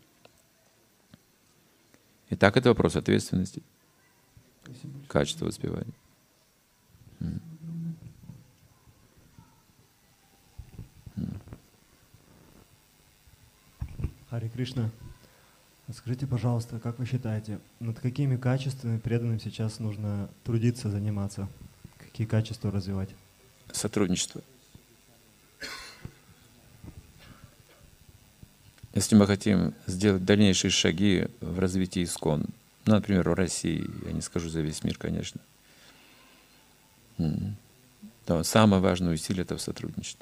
Итак, это вопрос ответственности, качества воспевания. Харе Кришна, скажите, пожалуйста, как вы считаете, над какими качествами преданным сейчас нужно трудиться, заниматься? Какие качества развивать? Сотрудничество. Если мы хотим сделать дальнейшие шаги в развитии ИСККОН, например, в России, я не скажу за весь мир, конечно, то самое важное усилие — это в сотрудничестве.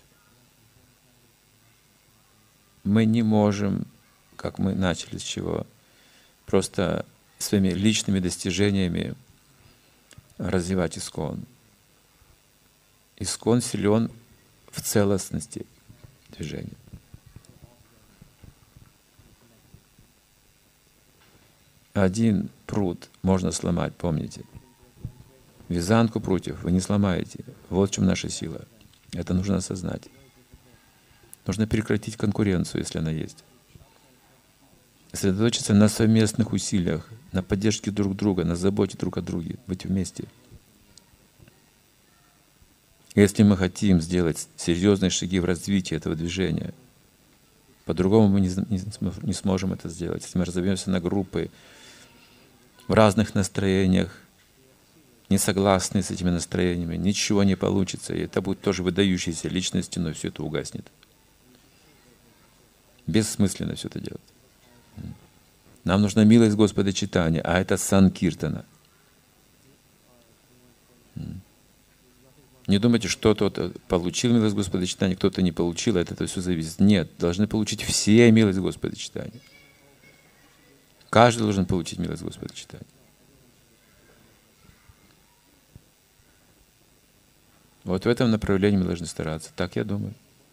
Мы не можем, как мы начали с чего, просто своими личными достижениями развивать ИСККОН. ИСККОН силен в целостности движения. Один пруд можно сломать, помните. Вязанку прутьев вы не сломаете. Вот в чем наша сила. Это нужно осознать. Нужно прекратить конкуренцию, если она есть. Сосредоточиться на совместных усилиях, на поддержке друг друга, на заботе друг о друге, быть вместе. Если мы хотим сделать серьезные шаги в развитии этого движения, по-другому мы не сможем это сделать. Если мы разобьемся на группы в разных настроениях, не согласны с этими настроениями, ничего не получится. И это будет тоже выдающейся личностью, но все это угаснет. Бессмысленно все это делать. Нам нужна милость Господа читания, а это санкиртана. Не думайте, что кто-то получил милость Господа читания, кто-то не получил, от этого все зависит. Нет, должны получить все милость Господа читания. Каждый должен получить милость Господа читания. Вот в этом направлении мы должны стараться. Так я думаю.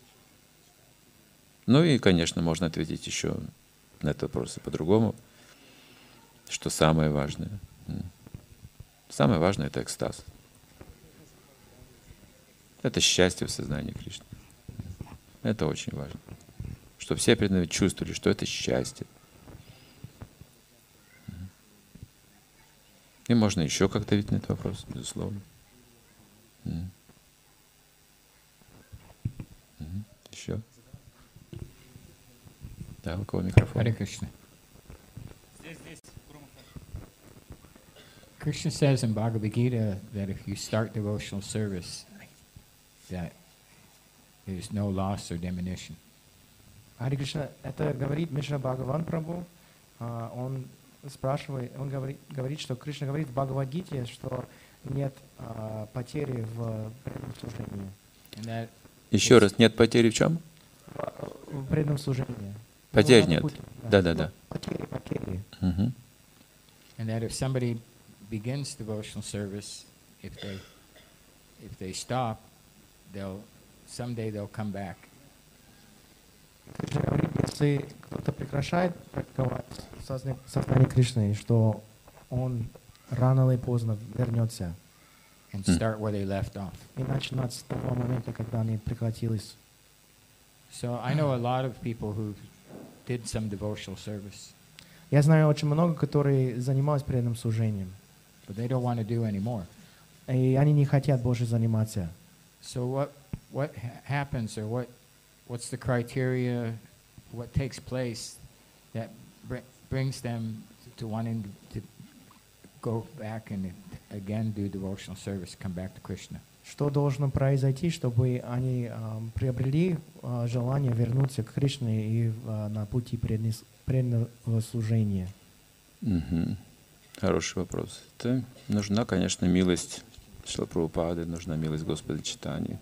Ну и, конечно, можно ответить еще на этот вопрос по-другому, что самое важное. Самое важное — это экстаз. Это счастье в сознании Кришны. Это очень важно. Чтобы все преданные чувствовали, что это счастье. И можно еще как-то ответить на этот вопрос, безусловно. Еще? Да, у кого микрофон? Харе Кришна. Krishna says in Bhagavad Gita that if you start devotional service, that there's no loss or diminution. Харе Кришна, это говорит Мишна Бхагаван Прабху. Он спрашивает, он говорит, что Кришна говорит в Бхагавад-гите, что нет потери в преданном служении. Еще раз, нет потери в чем? В преданном служении. Потерь нет. Да. Потери. And that if somebody begins devotional service, if they stop, someday they'll come back. Кришна говорит, если кто-то прекращает практиковать сознание Кришны, что он рано или поздно вернется. And start where they left off. И начинать с того момента, когда они прекратились. So I know a lot of people who did some devotional service. Я знаю очень много, которые занимались преданным служением. But they don't want to do anymore. И они не хотят больше заниматься. So what happens, or what's the criteria, what takes place that brings them to wanting to go back and again do devotional service, come back to Krishna? Что должно произойти, чтобы они приобрели желание вернуться к Кришне и на пути преданного служения? Хороший вопрос. Это нужна, конечно, милость Шрила Прабхупады, нужна милость Господа читания.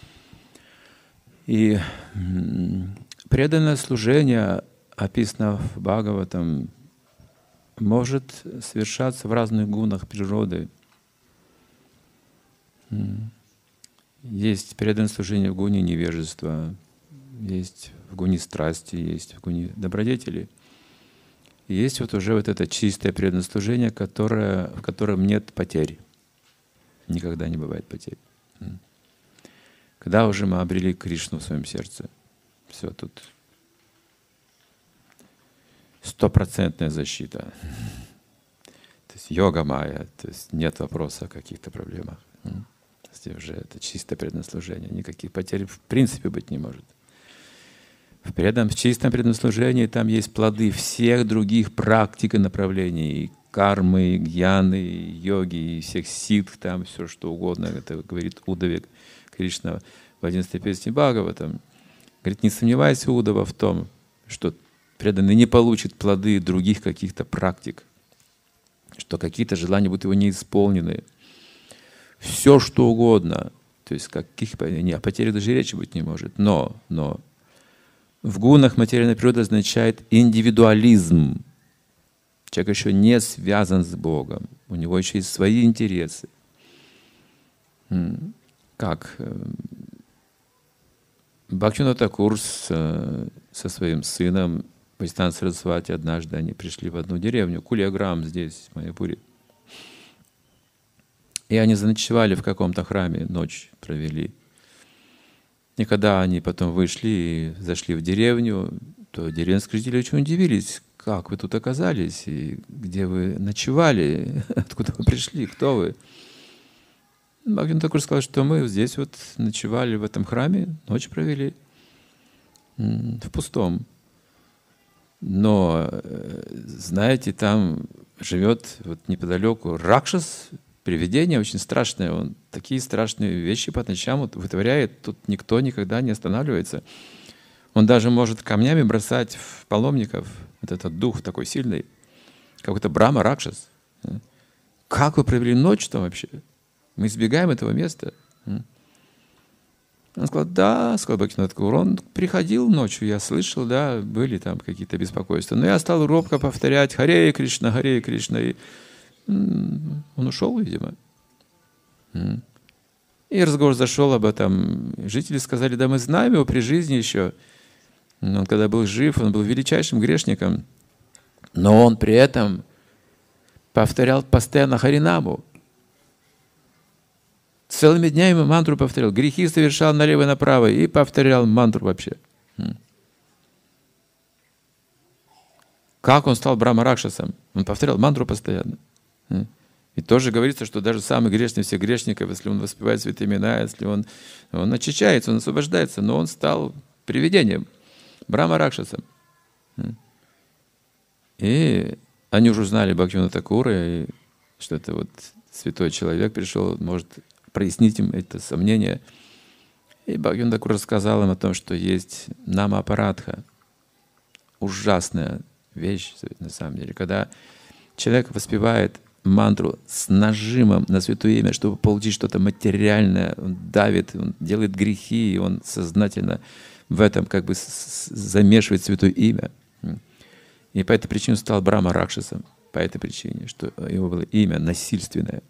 И преданное служение, описано в Бхагаватам, может совершаться в разных гунах природы. Есть преданное служение в гуне невежества, есть в гуне страсти, есть в гуне добродетели. И есть вот уже вот это чистое преданное служение, в котором нет потерь. Никогда не бывает потерь. Когда уже мы обрели Кришну в своем сердце, все тут 100% защита. То есть йога майя, то есть нет вопроса о каких-то проблемах. То есть уже это чистое преданное служение. Никаких потерь в принципе быть не может. В чистом преданном служении там есть плоды всех других практик и направлений, и кармы, и гьяны, и йоги, и всех ситх, там все что угодно. Это говорит Уддаве Кришна в 11-й песне Бхагаватам. Говорит, не сомневайся, Уддава, в том, что преданный не получит плоды других каких-то практик, что какие-то желания будут его не исполнены. Все что угодно. То есть о потере даже речи быть не может. Но в гунах материальной природы означает индивидуализм. Человек еще не связан с Богом. У него еще есть свои интересы. Как Бхактивинода Тхакур со своим сыном Вайштанава Сарасвати однажды они пришли в одну деревню, Кулиаграм здесь, в Майяпуре. И они заночевали в каком-то храме, ночь провели. И когда они потом вышли и зашли в деревню, то деревенские жители очень удивились, как вы тут оказались, и где вы ночевали, откуда вы пришли, кто вы. Бхактивинода Тхакур сказал, что мы здесь вот ночевали в этом храме, ночь провели, в пустом. Но, знаете, там живет вот неподалеку Ракшас, привидение очень страшное. Он такие страшные вещи по ночам вот вытворяет. Тут никто никогда не останавливается. Он даже может камнями бросать в паломников. Вот этот дух такой сильный. какой-то Брахма Ракшас. Как вы провели ночь там вообще? Мы избегаем этого места. Он сказал, да, сказал Бхактивинода Тхакур, он приходил ночью, я слышал, да, были там какие-то беспокойства. Но я стал робко повторять Харе Кришна, Харе Кришна. И он ушел, видимо. И разговор зашел об этом. Жители сказали, да мы знаем его при жизни еще. Он когда был жив, он был величайшим грешником. Но он при этом повторял постоянно Харинаму. Целыми днями мантру повторял. Грехи совершал налево и направо. И повторял мантру вообще. Как он стал Брахма-ракшасом? Он повторял мантру постоянно. И тоже говорится, что даже самый грешный всех грешников, если он воспевает святые имена, если он очищается, он освобождается, но он стал привидением, Брахма-ракшасом. И они уже узнали Бхактивинода Тхакура, что это вот святой человек пришел, может прояснить им это сомнение. И Бхактивинода Тхакур рассказал им о том, что есть нама-апарадха, ужасная вещь на самом деле, когда человек воспевает мантру с нажимом на святое имя, чтобы получить что-то материальное, он давит, он делает грехи, и он сознательно в этом как бы замешивает святое имя. И по этой причине стал Брахма-ракшасом, по этой причине, что его было имя насильственное.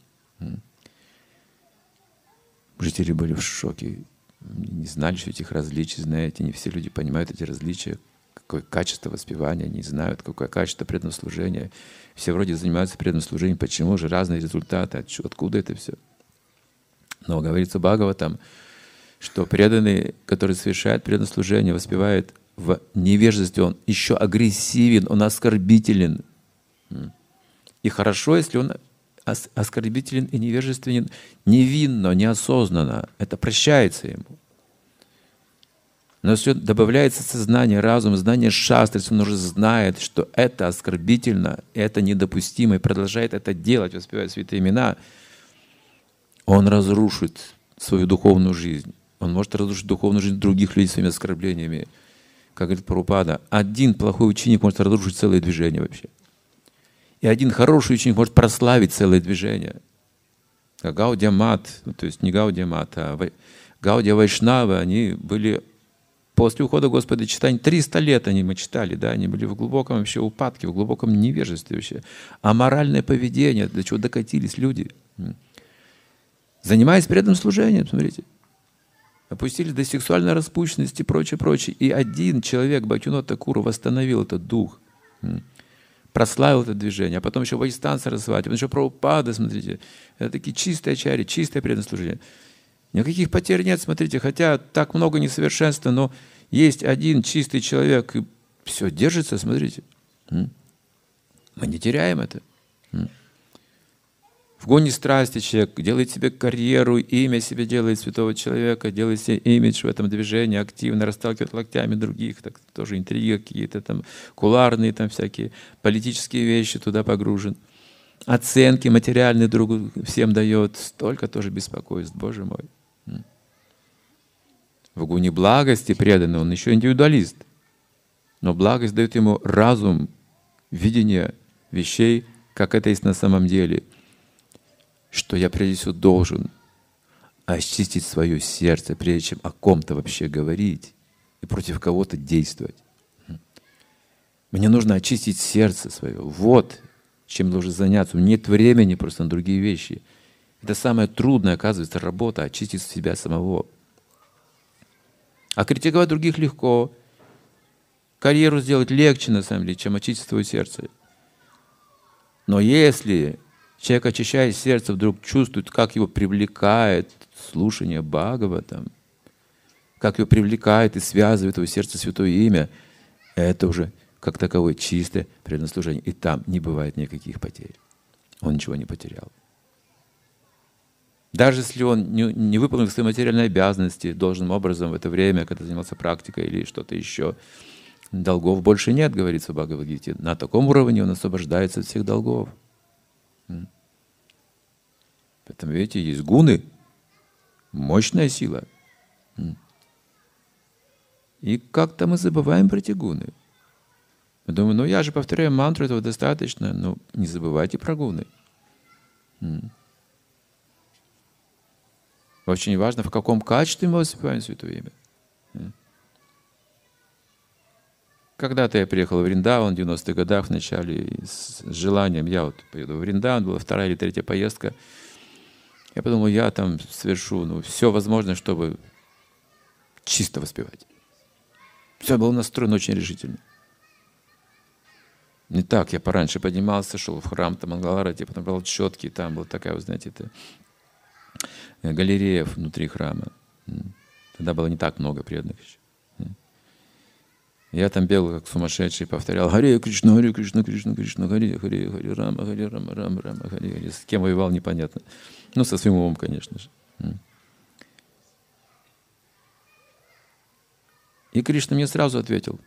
Жители были в шоке, не знали, что этих различий, знаете, не все люди понимают эти различия, какое качество воспевания, не знают, какое качество преданного служения. Все вроде занимаются преданным служением, почему же разные результаты, откуда это все? Но говорится Бхагаватам, что преданный, который совершает преданное служение, воспевает в невежестве, он еще агрессивен, он оскорбителен. И хорошо, если он оскорбителен и невежественен невинно, неосознанно, это прощается ему. Но если добавляется сознание, разум, знание шастры, если он уже знает, что это оскорбительно, это недопустимо, и продолжает это делать, воспевая святые имена, он разрушит свою духовную жизнь. Он может разрушить духовную жизнь других людей своими оскорблениями. Как говорит Прабхупада, один плохой ученик может разрушить целое движение вообще. И один хороший ученик может прославить целое движение. Как Гаудия Мат, то есть не Гаудия Мат, а Гаудия Вайшнава, они были после ухода Господа читания, 300 лет мы читали, да, они были в глубоком вообще упадке, в глубоком невежестве вообще. Аморальное поведение, до чего докатились люди. Занимаясь преданным служением, смотрите, опустились до сексуальной распущенности и прочее, прочее. И один человек, Бхактивинода Тхакур, восстановил этот дух, прославил это движение, а потом еще Вайстан Сарасвати, потом еще Прабхупада, смотрите. Это такие чистые ачарьи, чистое преданное служение. Никаких потерь нет, смотрите, хотя так много несовершенства, но есть один чистый человек, и все держится, смотрите. Мы не теряем это. В гоне страсти человек делает себе карьеру, имя себе делает святого человека, делает себе имидж в этом движении, активно расталкивает локтями других, так, тоже интриги какие-то там, кулуарные там всякие, политические вещи туда погружен. Оценки материальные другу всем дает, столько тоже беспокойств, Боже мой. В гуне благости преданный, он еще индивидуалист. Но благость дает ему разум, видение вещей, как это есть на самом деле. Что я прежде всего должен очистить свое сердце, прежде чем о ком-то вообще говорить и против кого-то действовать. Мне нужно очистить сердце свое. Вот чем нужно заняться. У меня нет времени просто на другие вещи. Это самая трудная, оказывается, работа — очистить себя самого. А критиковать других легко. Карьеру сделать легче, на самом деле, чем очистить свое сердце. Но если человек, очищая сердце, вдруг чувствует, как его привлекает слушание Бхагаватам, как его привлекает и связывает его сердце святое имя, это уже как таковое чистое преданное служение. И там не бывает никаких потерь. Он ничего не потерял. Даже если он не выполнил свои материальные обязанности должным образом в это время, когда занимался практикой или что-то еще, долгов больше нет, говорится в Бхагавад-гите. На таком уровне он освобождается от всех долгов. Поэтому, видите, есть гуны, мощная сила. И как-то мы забываем про эти гуны. Я думаю, ну я же повторяю мантру, этого достаточно. Но не забывайте про гуны. Очень важно, в каком качестве мы воспеваем Святое Имя. Когда-то я приехал в Вриндаван в 90-х годах в начале с желанием, я вот поеду в Вриндаван, была 2-я или 3-я поездка. Я подумал, я там совершу все возможное, чтобы чисто воспевать. Все, был настроен очень решительно. Не так, я пораньше поднимался, шел в храм, там Мангаларати, потом брал четки, там была такая, вы знаете, это галерея внутри храма. Тогда было не так много преданных еще. Я там бегал как сумасшедший, повторял Харе Кришна, Кришна, Харе, Харе, Харе Рама, Рама, Харе, Харе. С кем воевал, непонятно. Ну, со своим умом, конечно же. И Кришна мне сразу ответил.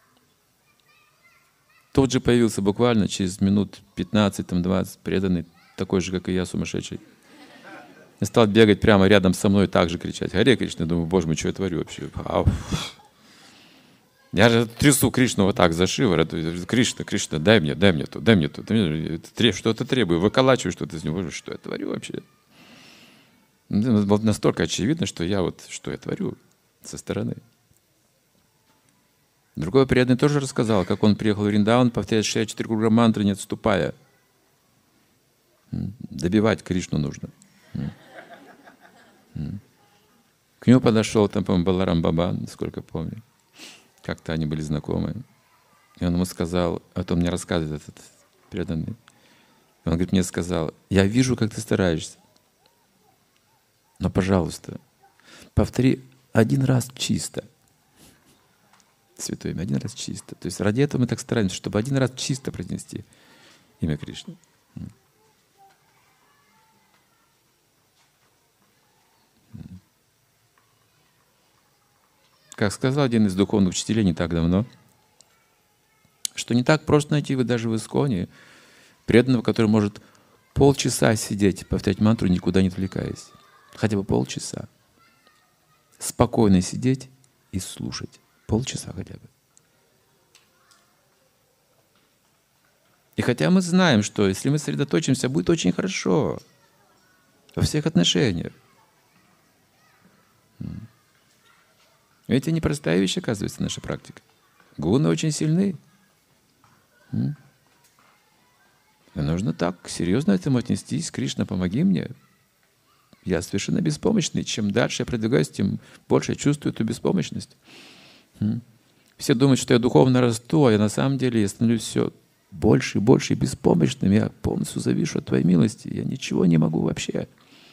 Тут же появился буквально через минут 15-20 преданный, такой же, как и я, сумасшедший. И стал бегать прямо рядом со мной, так же кричать Харе Кришна. Думаю, боже мой, что я творю вообще? Я же трясу Кришну вот так за шиворот. Кришна, Кришна, дай мне то, дай мне то. Что-то требую, выколачиваю что-то из него. Что я творю вообще? Было настолько очевидно, что я творю со стороны. Другой преданный тоже рассказал, как он приехал в Вриндаван, повторяет 64 круга мантры, не отступая. Добивать Кришну нужно. К нему подошел, там, по-моему, Баларам Баба, насколько помню. Как-то они были знакомы. И он ему сказал, это он мне рассказывает, этот преданный. Он говорит, мне сказал, я вижу, как ты стараешься. Но, пожалуйста, повтори один раз чисто. Святое имя, один раз чисто. То есть ради этого мы так стараемся, чтобы один раз чисто произнести имя Кришны. Как сказал один из духовных учителей не так давно, что не так просто найти вы даже в Исконе преданного, который может полчаса сидеть, повторять мантру, никуда не отвлекаясь. Хотя бы полчаса. Спокойно сидеть и слушать. Полчаса хотя бы. И хотя мы знаем, что если мы сосредоточимся, будет очень хорошо во всех отношениях. Ведь это непростая вещь, оказывается, наша практика. Гуны очень сильны. И нужно так серьезно к этому отнестись. Кришна, помоги мне. Я совершенно беспомощный. Чем дальше я продвигаюсь, тем больше я чувствую эту беспомощность. Все думают, что я духовно расту, а я на самом деле я становлюсь все больше и больше беспомощным. Я полностью завишу от Твоей милости. Я ничего не могу вообще.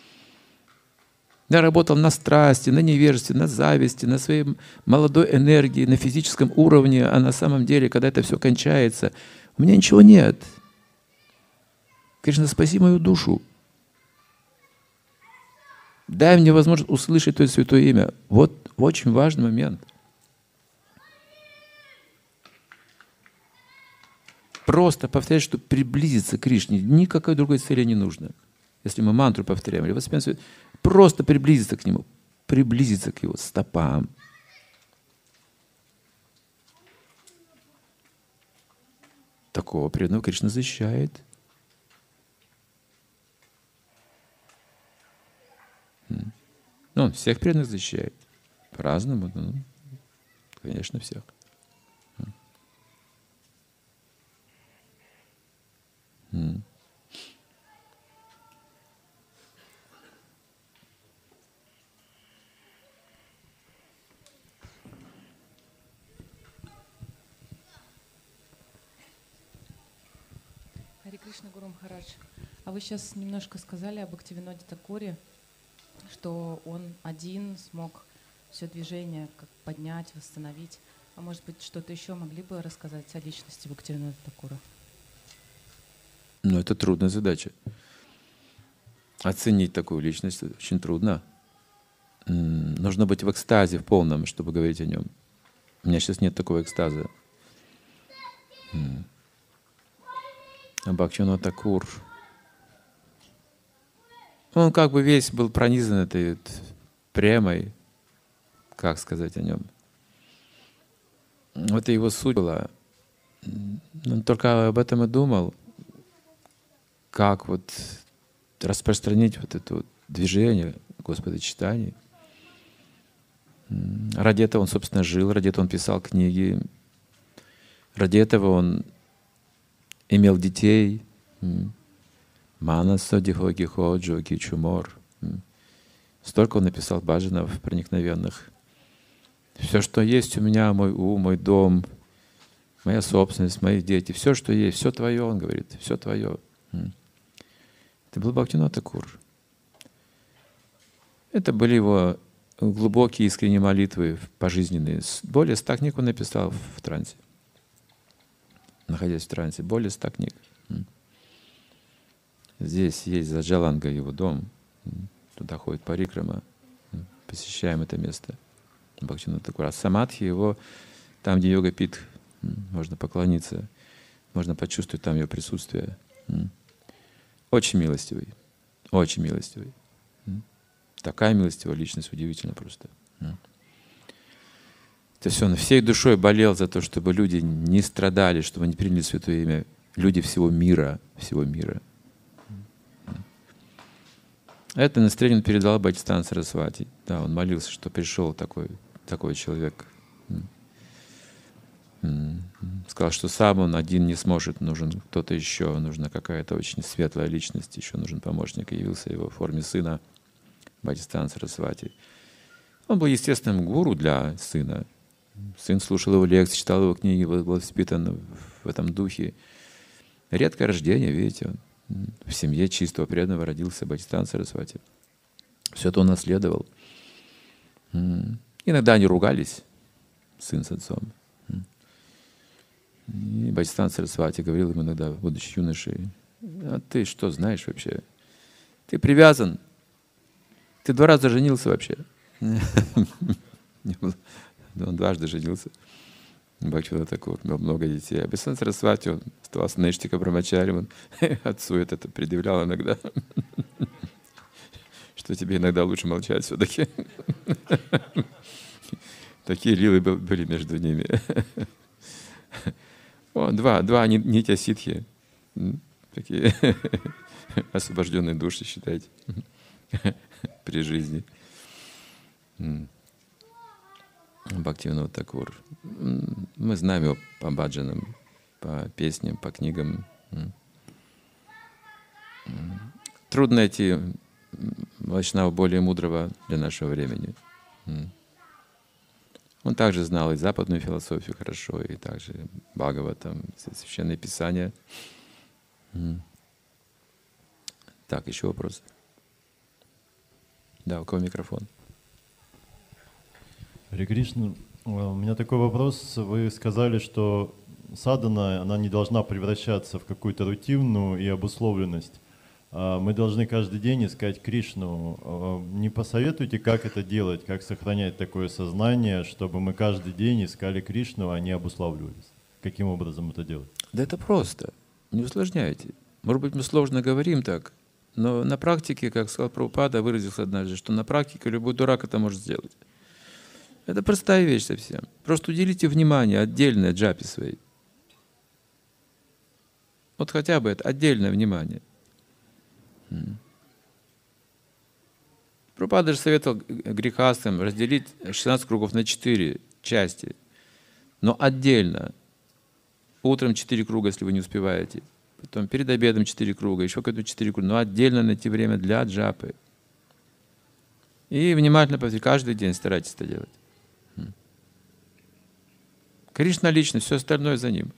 Я работал на страсти, на невежестве, на зависти, на своей молодой энергии, на физическом уровне, а на самом деле, когда это все кончается, у меня ничего нет. Кришна, спаси мою душу. Дай мне возможность услышать Твое святое имя. Вот очень важный момент. Просто повторять, чтобы приблизиться к Кришне. Никакой другой цели не нужно. Если мы мантру повторяем, или воспеваем, просто приблизиться к Нему, приблизиться к Его стопам. Такого преданного Кришна защищает. Ну, он всех преданных защищает. По-разному, конечно, всех. Харе Кришна, Гуру Махарадж. А вы сейчас немножко сказали об Бхактивиноде Такуре, что он один смог все движение как поднять, восстановить. А может быть, что-то еще могли бы рассказать о личности Бхактивинода Такура? Но это трудная задача. Оценить такую личность очень трудно. Нужно быть в экстазе в полном, чтобы говорить о нем. У меня сейчас нет такого экстаза. А Бхактивинод Такур, он как бы весь был пронизан этой премой, как сказать о нем. Это его суть была. только об этом и думал, как вот распространить вот это вот движение Господочитания. Ради этого он, собственно, жил, ради этого он писал книги, ради этого он имел детей. Манаса дихо джоги чумор. Столько он написал баджанов проникновенных. Все, что есть у меня, мой ум, мой дом, моя собственность, мои дети, все, что есть, все твое, он говорит, все твое. Это был Бхактивинода Тхакур. Это были его глубокие искренние молитвы пожизненные. Более 100 книг он написал в трансе. Находясь в трансе. Более 100 книг. Здесь есть Заджаланга, его дом. Туда ходит парикрама. Посещаем это место. Бхактивинода Тхакура. А Самадхи его, там, где йога-пит, можно поклониться. Можно почувствовать там его присутствие. Очень милостивый. Очень милостивый. Такая милостивая личность, удивительно просто. То есть он всей душой болел за то, чтобы люди не страдали, чтобы они приняли святое имя. Люди всего мира, всего мира. Это настроение он передал Бхактистан Сарасвати. Да, он молился, что пришел такой человек. Сказал, что сам он один не сможет, нужен кто-то еще, нужна какая-то очень светлая личность, еще нужен помощник. И явился его в форме сына Бхактистан Сарасвати. Он был естественным гуру для сына. Сын слушал его лекции, читал его книги, был воспитан в этом духе. Редкое рождение, видите, он в семье чистого преданного родился Бхактистан Сарасвати. Все это он наследовал. Иногда они ругались, сын с отцом. И Бхактистан Сарасвати говорил ему иногда, будучи юношей: а ты что знаешь вообще? Ты привязан. Ты 2 раза женился вообще. Он 2 женился. Бхактивинода Тхакур, имел много детей. А Бхактистан Сарасвати, он оставался Наиштика Брамачари, он отцу это предъявлял иногда, что тебе иногда лучше молчать все-таки. Такие лилы были между ними. О, 2 нитя ситхи. Такие освобожденные души, считайте, при жизни. Бхактивинода Тхакур. Мы знаем его по баджанам, по песням, по книгам. Трудно найти вайшнава более мудрого для нашего времени. Он также знал и западную философию хорошо, и также Бхагаватам, священные писания. Так, еще вопрос. Да, у кого микрофон? Харе Кришна, у меня такой вопрос. Вы сказали, что садхана, она не должна превращаться в какую-то рутинную и обусловленность. Мы должны каждый день искать Кришну. Не посоветуйте, как это делать, как сохранять такое сознание, чтобы мы каждый день искали Кришну, а не обуславливались? Каким образом это делать? Да это просто. Не усложняйте. Может быть, мы сложно говорим так, но на практике, как сказал Прабхупада, выразился однажды, что на практике любой дурак это может сделать. Это простая вещь совсем. Просто уделите внимание отдельное джапе своей. Вот хотя бы это отдельное внимание. Прабхупада же советовал грехастам разделить 16 кругов на 4 части. Но отдельно. Утром 4 круга, если вы не успеваете. Потом перед обедом 4 круга, еще какое-то 4 круга. Но отдельно найти время для джапы. И внимательно повторить. Каждый день старайтесь это делать. Кришна личность, все остальное за ним.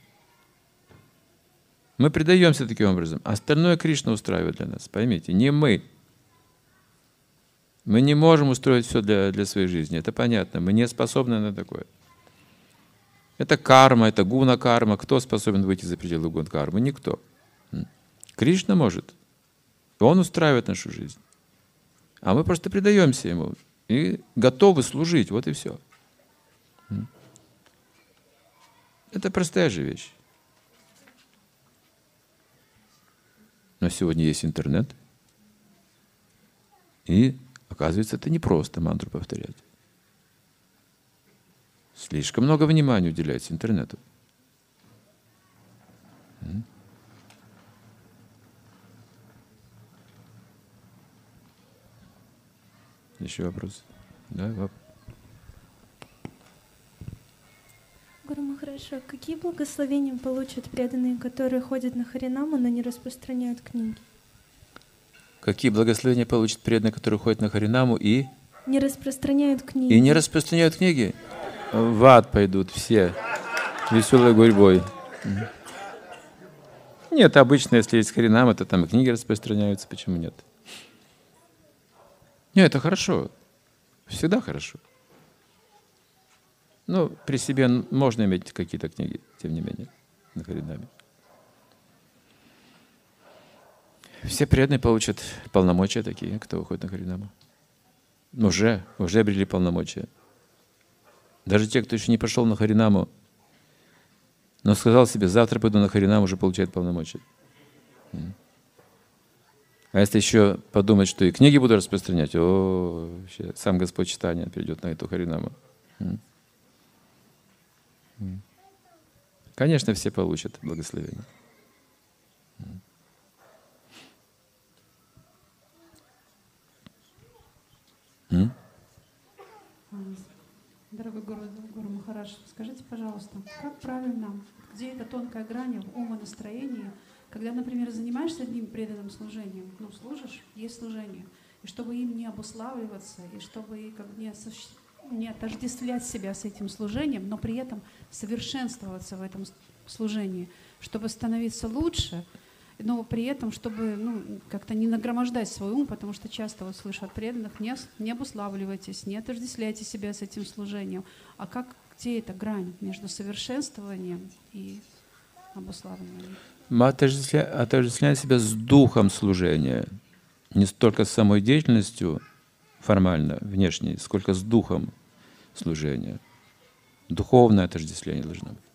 Мы предаемся таким образом. Остальное Кришна устраивает для нас. Поймите, не мы. Мы не можем устроить все для своей жизни. Это понятно. Мы не способны на такое. Это карма, это гуна-карма. Кто способен выйти за пределы гун-кармы? Никто. Кришна может. Он устраивает нашу жизнь. А мы просто предаемся Ему и готовы служить. Вот и все. Это простая же вещь. Но сегодня есть интернет. И, оказывается, это не просто мантру повторять. Слишком много внимания уделяется интернету. Еще вопрос? Да, Гуру Махарадж, какие благословения получат преданные, которые ходят на Харинаму, но не распространяют книги? Какие благословения получат преданные, которые ходят на Харинаму и? Не распространяют книги. И не распространяют книги? В ад пойдут все веселой гурьбой. Нет, обычно, если есть Харинама, то там и книги распространяются. Почему нет? Нет, это хорошо. Всегда хорошо. Но при себе можно иметь какие-то книги, тем не менее, на Харинаме. Все преданные получат полномочия такие, кто уходит на Харинаму. Уже обрели полномочия. Даже те, кто еще не пошел на Харинаму, но сказал себе, завтра пойду на Харинаму, уже получает полномочия. А если еще подумать, что и книги буду распространять, вообще, сам Господь Чайтанья придет на эту Харинаму. Конечно, все получат благословение. Дорогой Гуру Махарадж, скажите, пожалуйста, как правильно, где эта тонкая грань в умонастроении, когда, например, занимаешься одним преданным служением, служишь, есть служение, и чтобы им не обуславливаться, и чтобы как не отождествлять себя с этим служением, но при этом совершенствоваться в этом служении, чтобы становиться лучше, но при этом, чтобы как-то не нагромождать свой ум, потому что часто слышу от преданных, не обуславливайтесь, не отождествляйте себя с этим служением. А где эта грань между совершенствованием и обуславливанием? Мы отождествляем себя с духом служения, не столько с самой деятельностью формально, внешней, сколько с духом служения. Духовное отождествление должно быть.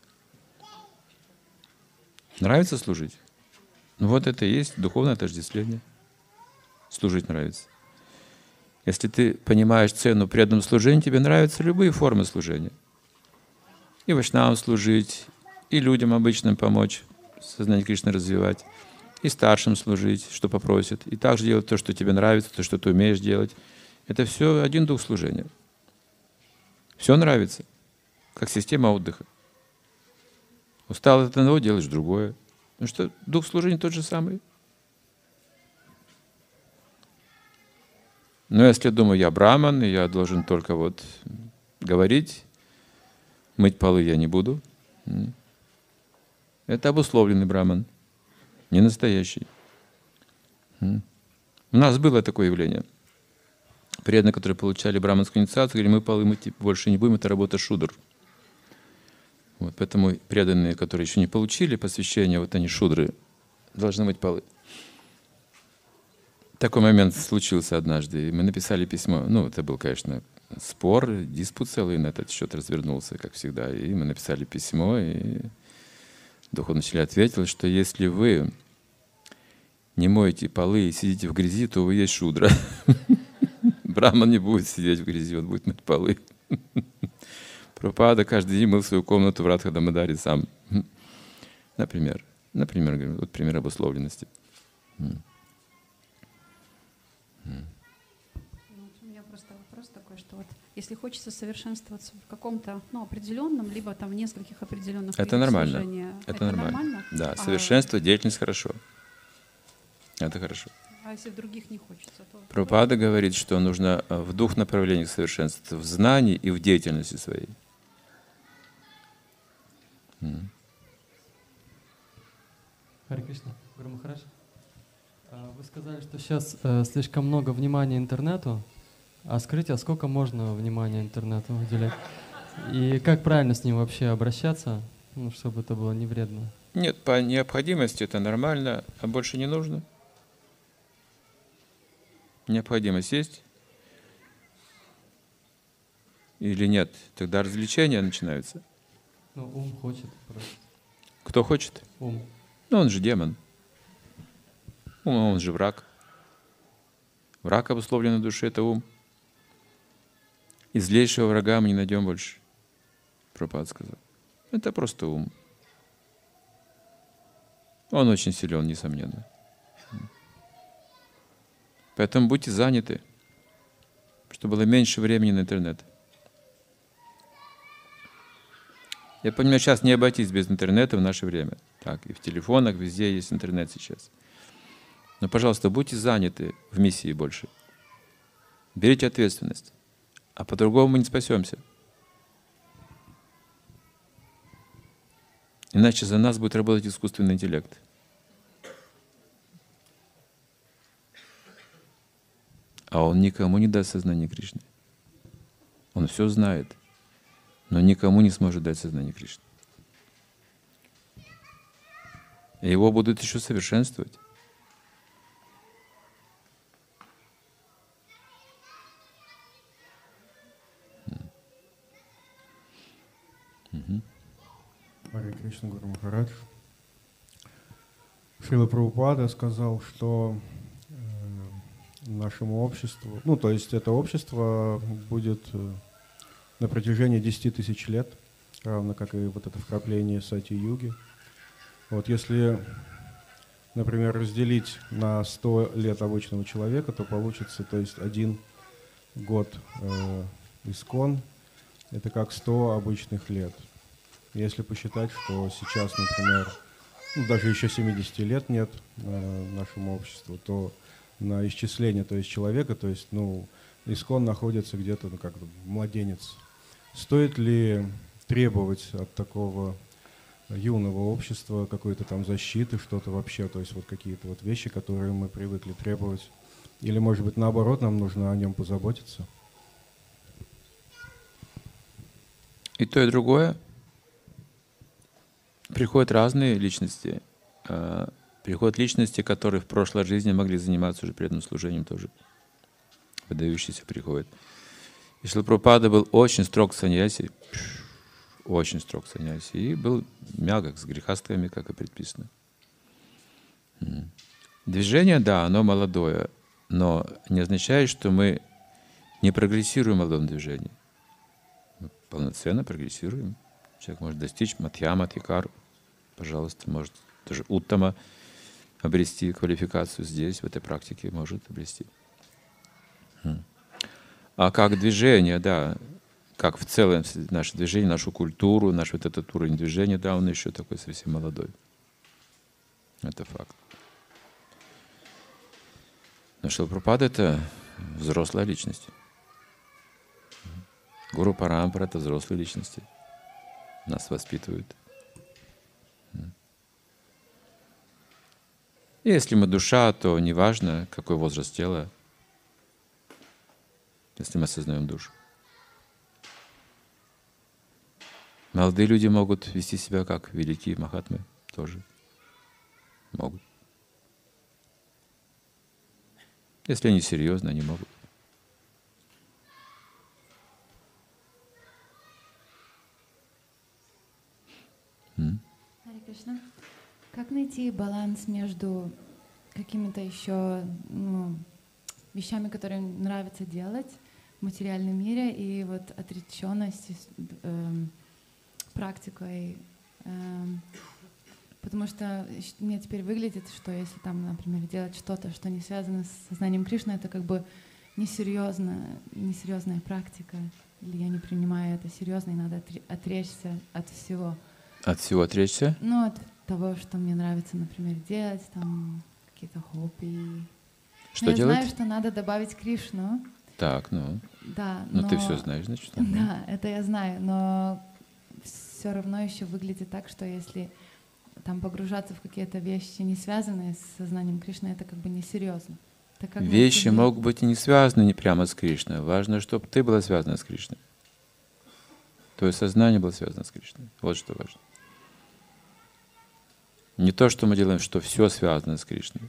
Нравится служить? Вот это и есть духовное отождествление. Служить нравится. Если ты понимаешь цену преданному служению, тебе нравятся любые формы служения. И вайшнавам служить, и людям обычным помочь, сознание Кришны развивать, и старшим служить, что попросят, и также делать то, что тебе нравится, то, что ты умеешь делать. Это все один дух служения. Все нравится, как система отдыха. Устал от одного, делаешь другое. Потому что дух служения тот же самый. Но если я думаю, я браман, и я должен только говорить, мыть полы я не буду, это обусловленный браман, не настоящий. У нас было такое явление. Преданные, которые получали браманскую инициацию, говорили, мы полы мыть больше не будем, это работа шудр. Поэтому преданные, которые еще не получили посвящение, они шудры, должны мыть полы. Такой момент случился однажды, и мы написали письмо. Это был, конечно, спор, диспут целый на этот счет развернулся, как всегда. И мы написали письмо, и духовный учитель ответил, что если вы не моете полы и сидите в грязи, то вы есть шудра. Браман не будет сидеть в грязи, он будет мыть полы. Прабхупада каждый день мыл свою комнату в Радха-Дамадаре сам. Например, говорю, пример обусловленности. У меня просто вопрос такой, что если хочется совершенствоваться в каком-то определенном, либо в нескольких определенных это видах нормально. служения, Это нормально? Да, совершенствовать деятельность хорошо. Это хорошо. А если в других не хочется, то... Прабхупада говорит, что нужно в двух направлениях совершенствоваться: в знании и в деятельности своей. Харе Кришна, Гуру Махарадж. Вы сказали, что сейчас слишком много внимания интернету. А скажите, а сколько можно внимания интернету уделять? И как правильно с ним вообще обращаться, чтобы это было не вредно? Нет, по необходимости это нормально, а больше не нужно. Необходимость есть или нет? Тогда развлечения начинаются. Ум хочет просто. Кто хочет? Ум. Он же демон. Он же враг. Враг обусловленной души — это ум. И злейшего врага мы не найдем больше. Прабхупада сказал. Это просто ум. Он очень силен, несомненно. Поэтому будьте заняты, чтобы было меньше времени на интернет. Я понимаю, сейчас не обойтись без интернета в наше время. Так, и в телефонах, везде есть интернет сейчас. Но, пожалуйста, будьте заняты в миссии больше. Берите ответственность. А по-другому мы не спасемся. Иначе за нас будет работать искусственный интеллект. А он никому не даст сознание Кришны. Он все знает, но никому не сможет дать сознание Кришны. И его будут еще совершенствовать. Харе Кришна, Гуру Махарадж. Шрила Прабхупада сказал, что нашему обществу, ну то есть это общество будет на протяжении 10 тысяч лет, равно как и вот это вкрапление Сати-юги. Вот если, например, разделить на 100 лет обычного человека, то получится, то есть 1 год искон, это как 100 обычных лет. Если посчитать, что сейчас, например, ну, даже еще 70 лет нет нашему обществу, то на исчисление, то есть человека, то есть, ну, искон находится где-то, ну, как младенец. Стоит ли требовать от такого юного общества какой-то там защиты, что-то вообще, то есть вот какие-то вот вещи, которые мы привыкли требовать? Или, может быть, наоборот, нам нужно о нем позаботиться? И то, и другое. Приходят разные личности. Приходят личности, которые в прошлой жизни могли заниматься уже преданным служением тоже. Выдающиеся приходят. И Шрила Прабхупада был очень строг саньяси, очень строг саньяси, и был мягок с грехастами, как и предписано. Движение, да, оно молодое, но не означает, что мы не прогрессируем в молодом движении. Мы полноценно прогрессируем. Человек может достичь мадхьяма, адхикару, пожалуйста, может даже уттама обрести квалификацию здесь, в этой практике может обрести. А как движение, да, как в целом наше движение, нашу культуру, наш вот этот уровень движения, да, он еще такой совсем молодой. Это факт. Но Шрила Прабхупада — это взрослая личность. Гуру Парампара — это взрослые личности. Нас воспитывают. И если мы душа, то неважно, какой возраст тела, если мы осознаем душу. Молодые люди могут вести себя как великие махатмы, тоже могут. Если они серьезны, они могут. Харе Кришна. Как найти баланс между какими-то еще вещами, которые нравится делать в материальном мире, и вот отреченностью, практикой? Потому что мне теперь выглядит, что если там, например, делать что-то, что не связано с сознанием Кришны, это как бы несерьезная практика. Или я не принимаю это серьезно, и надо отречься от всего. От всего отречься? Ну, от того, что мне нравится, например, делать, там какие-то хобби. Что делать? Я знаю, что надо добавить Кришну. Так, ну. Да, но ты все знаешь, значит. Да, это я знаю, но все равно еще выглядит так, что если там погружаться в какие-то вещи, не связанные с сознанием Кришны, это как бы несерьезно. Вещи могут быть и не связаны не прямо с Кришной. Важно, чтобы ты была связана с Кришной. Твое сознание было связано с Кришной. Вот что важно. Не то, что мы делаем, что все связано с Кришной.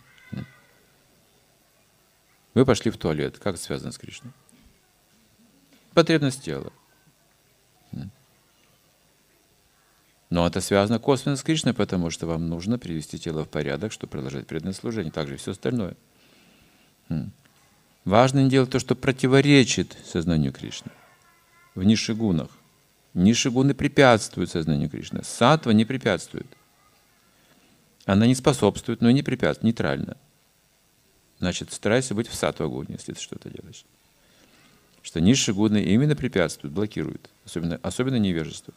Вы пошли в туалет. Как это связано с Кришной? Потребность тела. Но это связано косвенно с Кришной, потому что вам нужно привести тело в порядок, чтобы продолжать преданное служение. Также и все остальное. Важно не делать то, что противоречит сознанию Кришны. В нишигунах. Нишигуны препятствуют сознанию Кришны. Саттва не препятствует. Она не способствует, но и не препятствует, нейтрально. Значит, старайся быть в саттва-гуне, если ты что-то делаешь. Что низшие гуны именно препятствуют, блокируют, особенно невежество.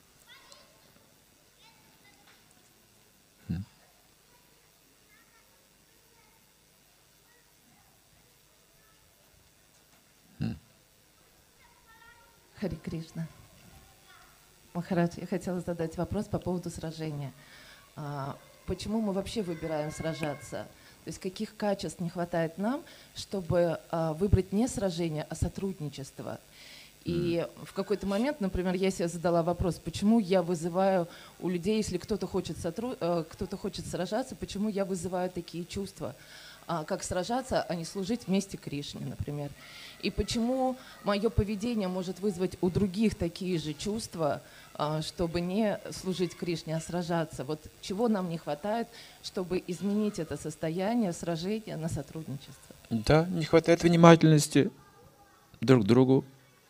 Хари Кришна. Махарадж, я хотела задать вопрос по поводу сражения. Почему мы вообще выбираем сражаться? То есть каких качеств не хватает нам, чтобы выбрать не сражение, а сотрудничество? И в какой-то момент, например, я себе задала вопрос, почему я вызываю у людей, если кто-то хочет сражаться, почему я вызываю такие чувства, как сражаться, а не служить вместе Кришне, например. И почему мое поведение может вызвать у других такие же чувства, чтобы не служить Кришне, а сражаться. Вот чего нам не хватает, чтобы изменить это состояние сражения на сотрудничество? Да, не хватает внимательности друг к другу.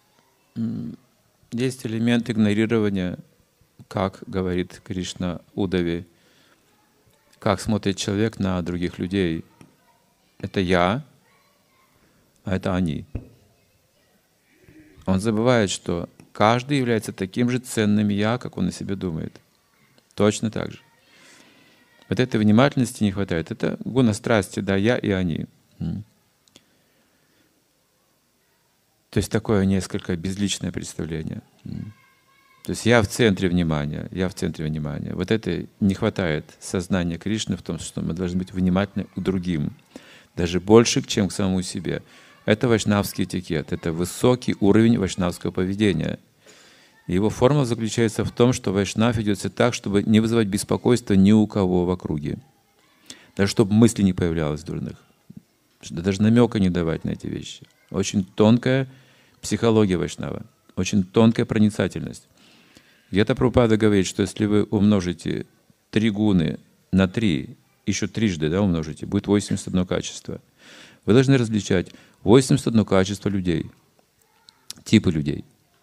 Есть элемент игнорирования, как говорит Кришна Удаве, как смотрит человек на других людей. Это я, а это они. Он забывает, что каждый является таким же ценным я, как он о себе думает. Точно так же. Вот этой внимательности не хватает. Это гуна страсти, да, я и они. То есть такое несколько безличное представление. То есть я в центре внимания, я в центре внимания. Вот это не хватает сознания Кришны в том, что мы должны быть внимательны к другим. Даже больше, чем к самому себе. Это вайшнавский этикет, это высокий уровень вайшнавского поведения. И его форма заключается в том, что вайшнав ведет себя так, чтобы не вызывать беспокойства ни у кого в округе. Даже чтобы мысли не появлялось дурных. Даже намека не давать на эти вещи. Очень тонкая психология вайшнава, очень тонкая проницательность. Где-то Прабхупада говорит, что если вы умножите 3 гуны на 3, еще трижды, да, умножите, будет 81 качество. Вы должны различать 81 качество людей, типы людей.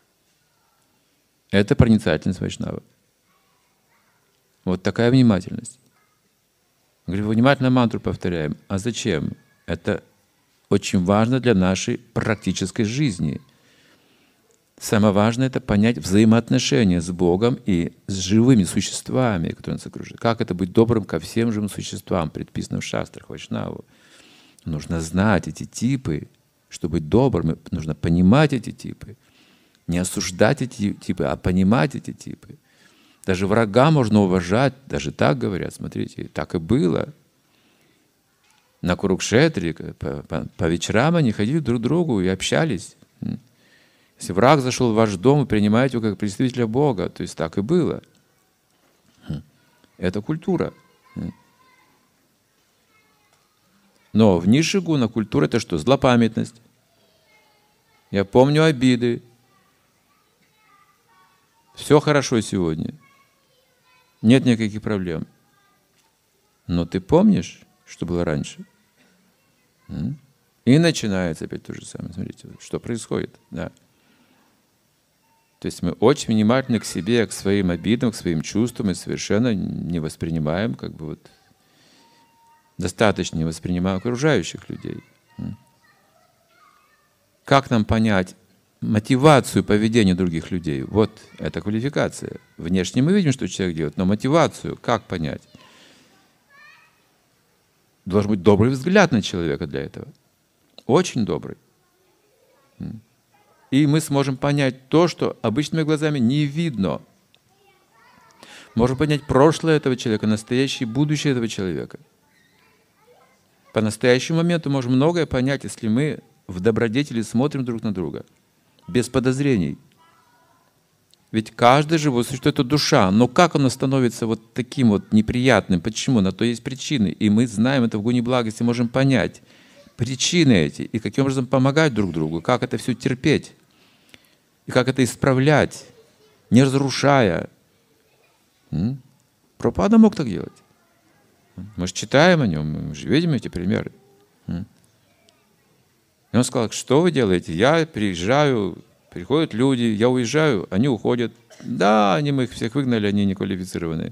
Это проницательность вайшнава. Вот такая внимательность. Говорю, внимательно мантру повторяем. А зачем? Это очень важно для нашей практической жизни. Самое важное — это понять взаимоотношения с Богом и с живыми существами, которые нас окружают. Как это быть добрым ко всем живым существам, предписанным в шастрах, вайшнаву. Нужно знать эти типы. Чтобы быть добрым, нужно понимать эти типы. Не осуждать эти типы, а понимать эти типы. Даже врага можно уважать, даже так говорят, смотрите, так и было. На Курукшетре по вечерам они ходили друг к другу и общались. Если враг зашел в ваш дом, вы принимаете его как представителя Бога, то есть так и было. Это культура. Но в низших гунах культура — это что? Злопамятность. Я помню обиды. Все хорошо сегодня. Нет никаких проблем. Но ты помнишь, что было раньше? И начинается опять то же самое. Смотрите, что происходит. Да. То есть мы очень внимательны к себе, к своим обидам, к своим чувствам и совершенно не воспринимаем, как бы вот, достаточно не воспринимаем окружающих людей. Как нам понять мотивацию поведения других людей? Вот это квалификация. Внешне мы видим, что человек делает, но мотивацию как понять? Должен быть добрый взгляд на человека для этого. Очень добрый. И мы сможем понять то, что обычными глазами не видно. Можем понять прошлое этого человека, настоящее и будущее этого человека. По настоящему моменту можем многое понять, если мы в добродетели смотрим друг на друга, без подозрений. Ведь каждый живой существо — это душа. Но как оно становится вот таким вот неприятным? Почему? На то есть причины. И мы знаем это в гуне благости, можем понять причины эти, и каким образом помогать друг другу, как это все терпеть, и как это исправлять, не разрушая. Прабхупада мог так делать. Мы же читаем о нем, мы же видим эти примеры. И он сказал, что вы делаете? Я приезжаю, приходят люди, я уезжаю, они уходят. Да, мы их всех выгнали, они не квалифицированные.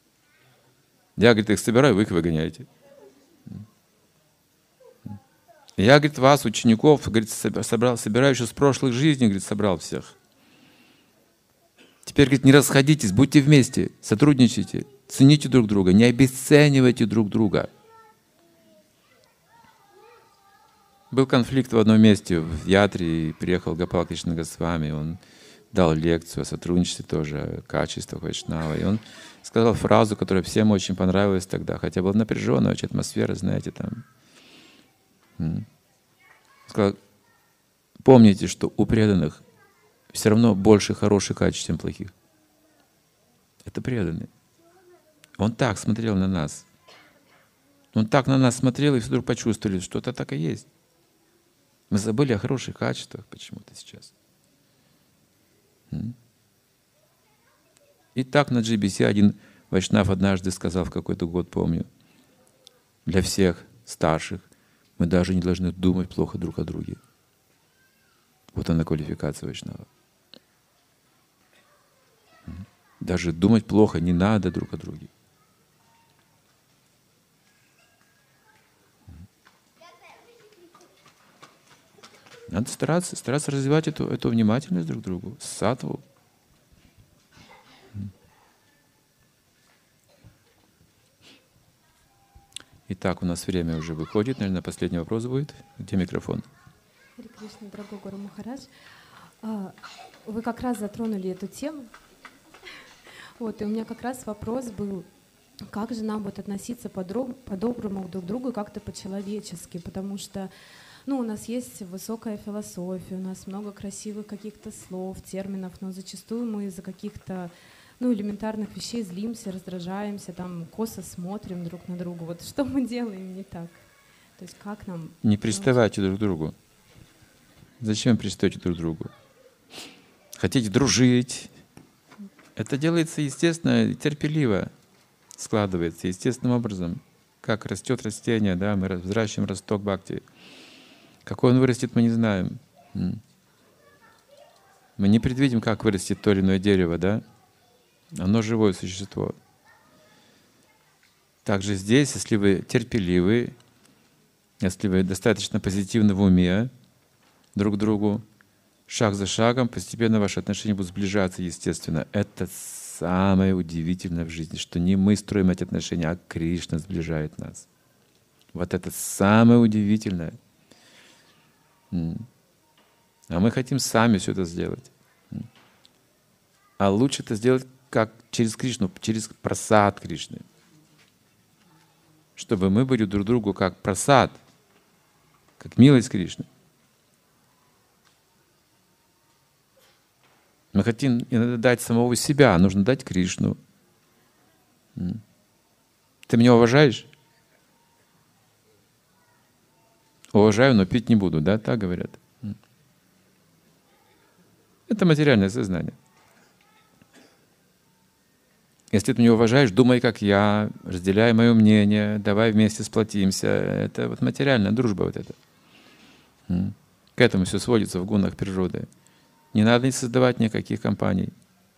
Я, говорит, их собираю, вы их выгоняете. Я, говорит, вас, учеников, говорит, собираю еще с прошлых жизней, говорит, собрал всех. Теперь, говорит, не расходитесь, будьте вместе, сотрудничайте, цените друг друга, не обесценивайте друг друга. Был конфликт в одном месте, в Ятре, и приехал Гопал Кришна Госвами, он дал лекцию о сотрудничестве тоже, о качествах Вайшнава, и он сказал фразу, которая всем очень понравилась тогда, хотя была напряженная очень атмосфера, знаете, там. Сказал, помните, что у преданных все равно больше хороших качеств, чем плохих. Это преданный. Он так смотрел на нас. Он так на нас смотрел, и вдруг почувствовали, что это так и есть. Мы забыли о хороших качествах почему-то сейчас. И так на GBC один вайшнав однажды сказал в какой-то год, помню, для всех старших мы даже не должны думать плохо друг о друге. Вот она квалификация вайшнава. Даже думать плохо не надо друг о друге. Надо стараться развивать эту внимательность друг к другу, саттву. Итак, у нас время уже выходит. Наверное, последний вопрос будет. Где микрофон? Харе Кришна, дорогой Гуру Махарадж. Вы как раз затронули эту тему. Вот, и у меня как раз вопрос был, как же нам вот относиться по-доброму друг к другу и как-то по-человечески, потому что у нас есть высокая философия, у нас много красивых каких-то слов, терминов, но зачастую мы из-за каких-то элементарных вещей злимся, раздражаемся, там косо смотрим друг на друга. Вот что мы делаем не так? То есть как нам... Не приставайте друг к другу. Зачем пристаете друг к другу? Хотите дружить? Это делается естественно и терпеливо, складывается естественным образом. Как растет растение, да, мы взращиваем росток бхакти. Какой он вырастет, мы не знаем. Мы не предвидим, как вырастет то или иное дерево, да? Оно живое существо. Также здесь, если вы терпеливы, если вы достаточно позитивны в уме друг к другу, шаг за шагом постепенно ваши отношения будут сближаться естественно. Это самое удивительное в жизни, что не мы строим эти отношения, а Кришна сближает нас. Вот это самое удивительное. А мы хотим сами все это сделать. А лучше это сделать как через Кришну, через прасад Кришны. Чтобы мы были друг другу как прасад, как милость Кришны. Мы хотим иногда дать самого себя, нужно дать Кришну. Ты меня уважаешь? Уважаю, но пить не буду, да? Так говорят. Это материальное сознание. Если ты меня уважаешь, думай, как я, разделяй мое мнение, давай вместе сплотимся. Это вот материальная дружба вот эта. К этому все сводится в гунах природы. Не надо создавать никаких компаний.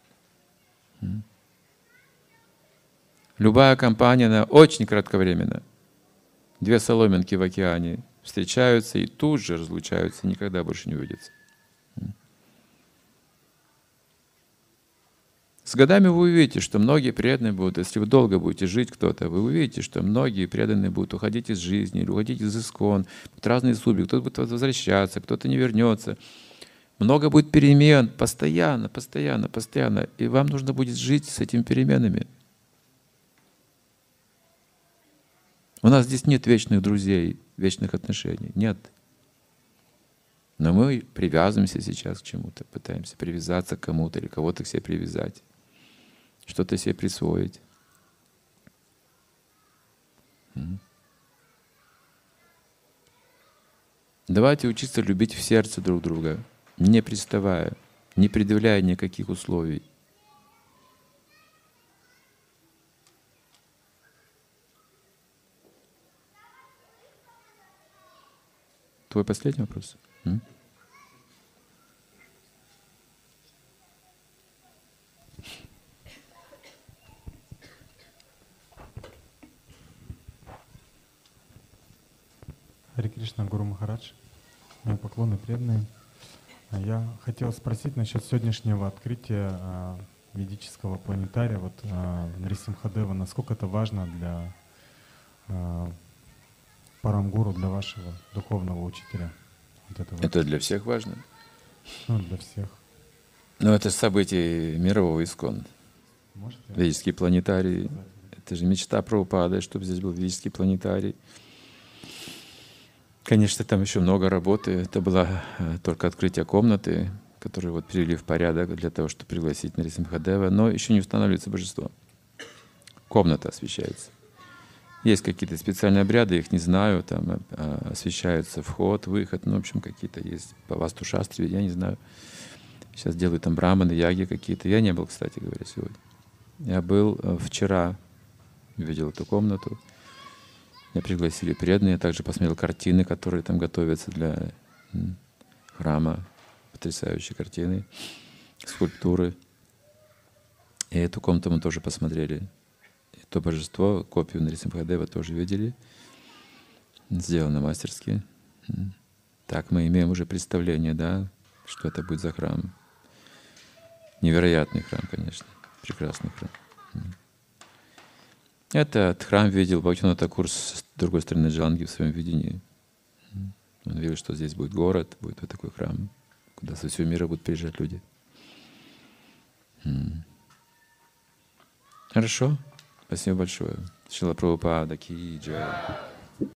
Любая компания, она очень кратковременна. 2 соломинки в океане встречаются и тут же разлучаются, никогда больше не увидятся. С годами вы увидите, что многие преданные будут, если вы долго будете жить кто-то, вы увидите, что многие преданные будут уходить из жизни, или уходить из искон, будут разные судьбы, кто-то будет возвращаться, кто-то не вернется. Много будет перемен, постоянно, и вам нужно будет жить с этими переменами. У нас здесь нет вечных друзей, вечных отношений, нет. Но мы привязываемся сейчас к чему-то, пытаемся привязаться к кому-то или кого-то к себе привязать, что-то себе присвоить. Давайте учиться любить в сердце друг друга, не приставая, не предъявляя никаких условий. Твой последний вопрос? Харе Кришна, Гуру Махарадж. Мои поклоны преданные. Я хотел спросить насчет сегодняшнего открытия ведического планетария вот, Нарисимхадева. Насколько это важно для Парамгуру, для вашего духовного учителя? Вот это для всех важно? Ну, для всех. Но это событие мирового ИСККОН. Ведический планетарий. Это же мечта Прабхупады, чтобы здесь был ведический планетарий. Конечно, там еще много работы. Это было только открытие комнаты, которую вот привели в порядок для того, чтобы пригласить Нарисимхадева. Но еще не устанавливается божество. Комната освещается. Есть какие-то специальные обряды, их не знаю. Там освещается вход, выход. Ну, в общем, какие-то есть по Васту-шастре, я не знаю. Сейчас делают там браманы, яги какие-то. Я не был, кстати говоря, сегодня. Я был вчера, видел эту комнату. Меня пригласили преданные. Я также посмотрел картины, которые там готовятся для храма. Потрясающие картины, скульптуры. И эту комнату мы тоже посмотрели. И то божество, копию Нарисимхадева тоже видели. Сделано мастерски. Так мы имеем уже представление, да, что это будет за храм. Невероятный храм, конечно. Прекрасный храм. Этот храм видел Бхактивинода Тхакур с другой стороны Джанги в своем видении. Он видел, что здесь будет город, будет вот такой храм, куда со всего мира будут приезжать люди. Хорошо. Спасибо большое. Шрила Прабхупада ки джай.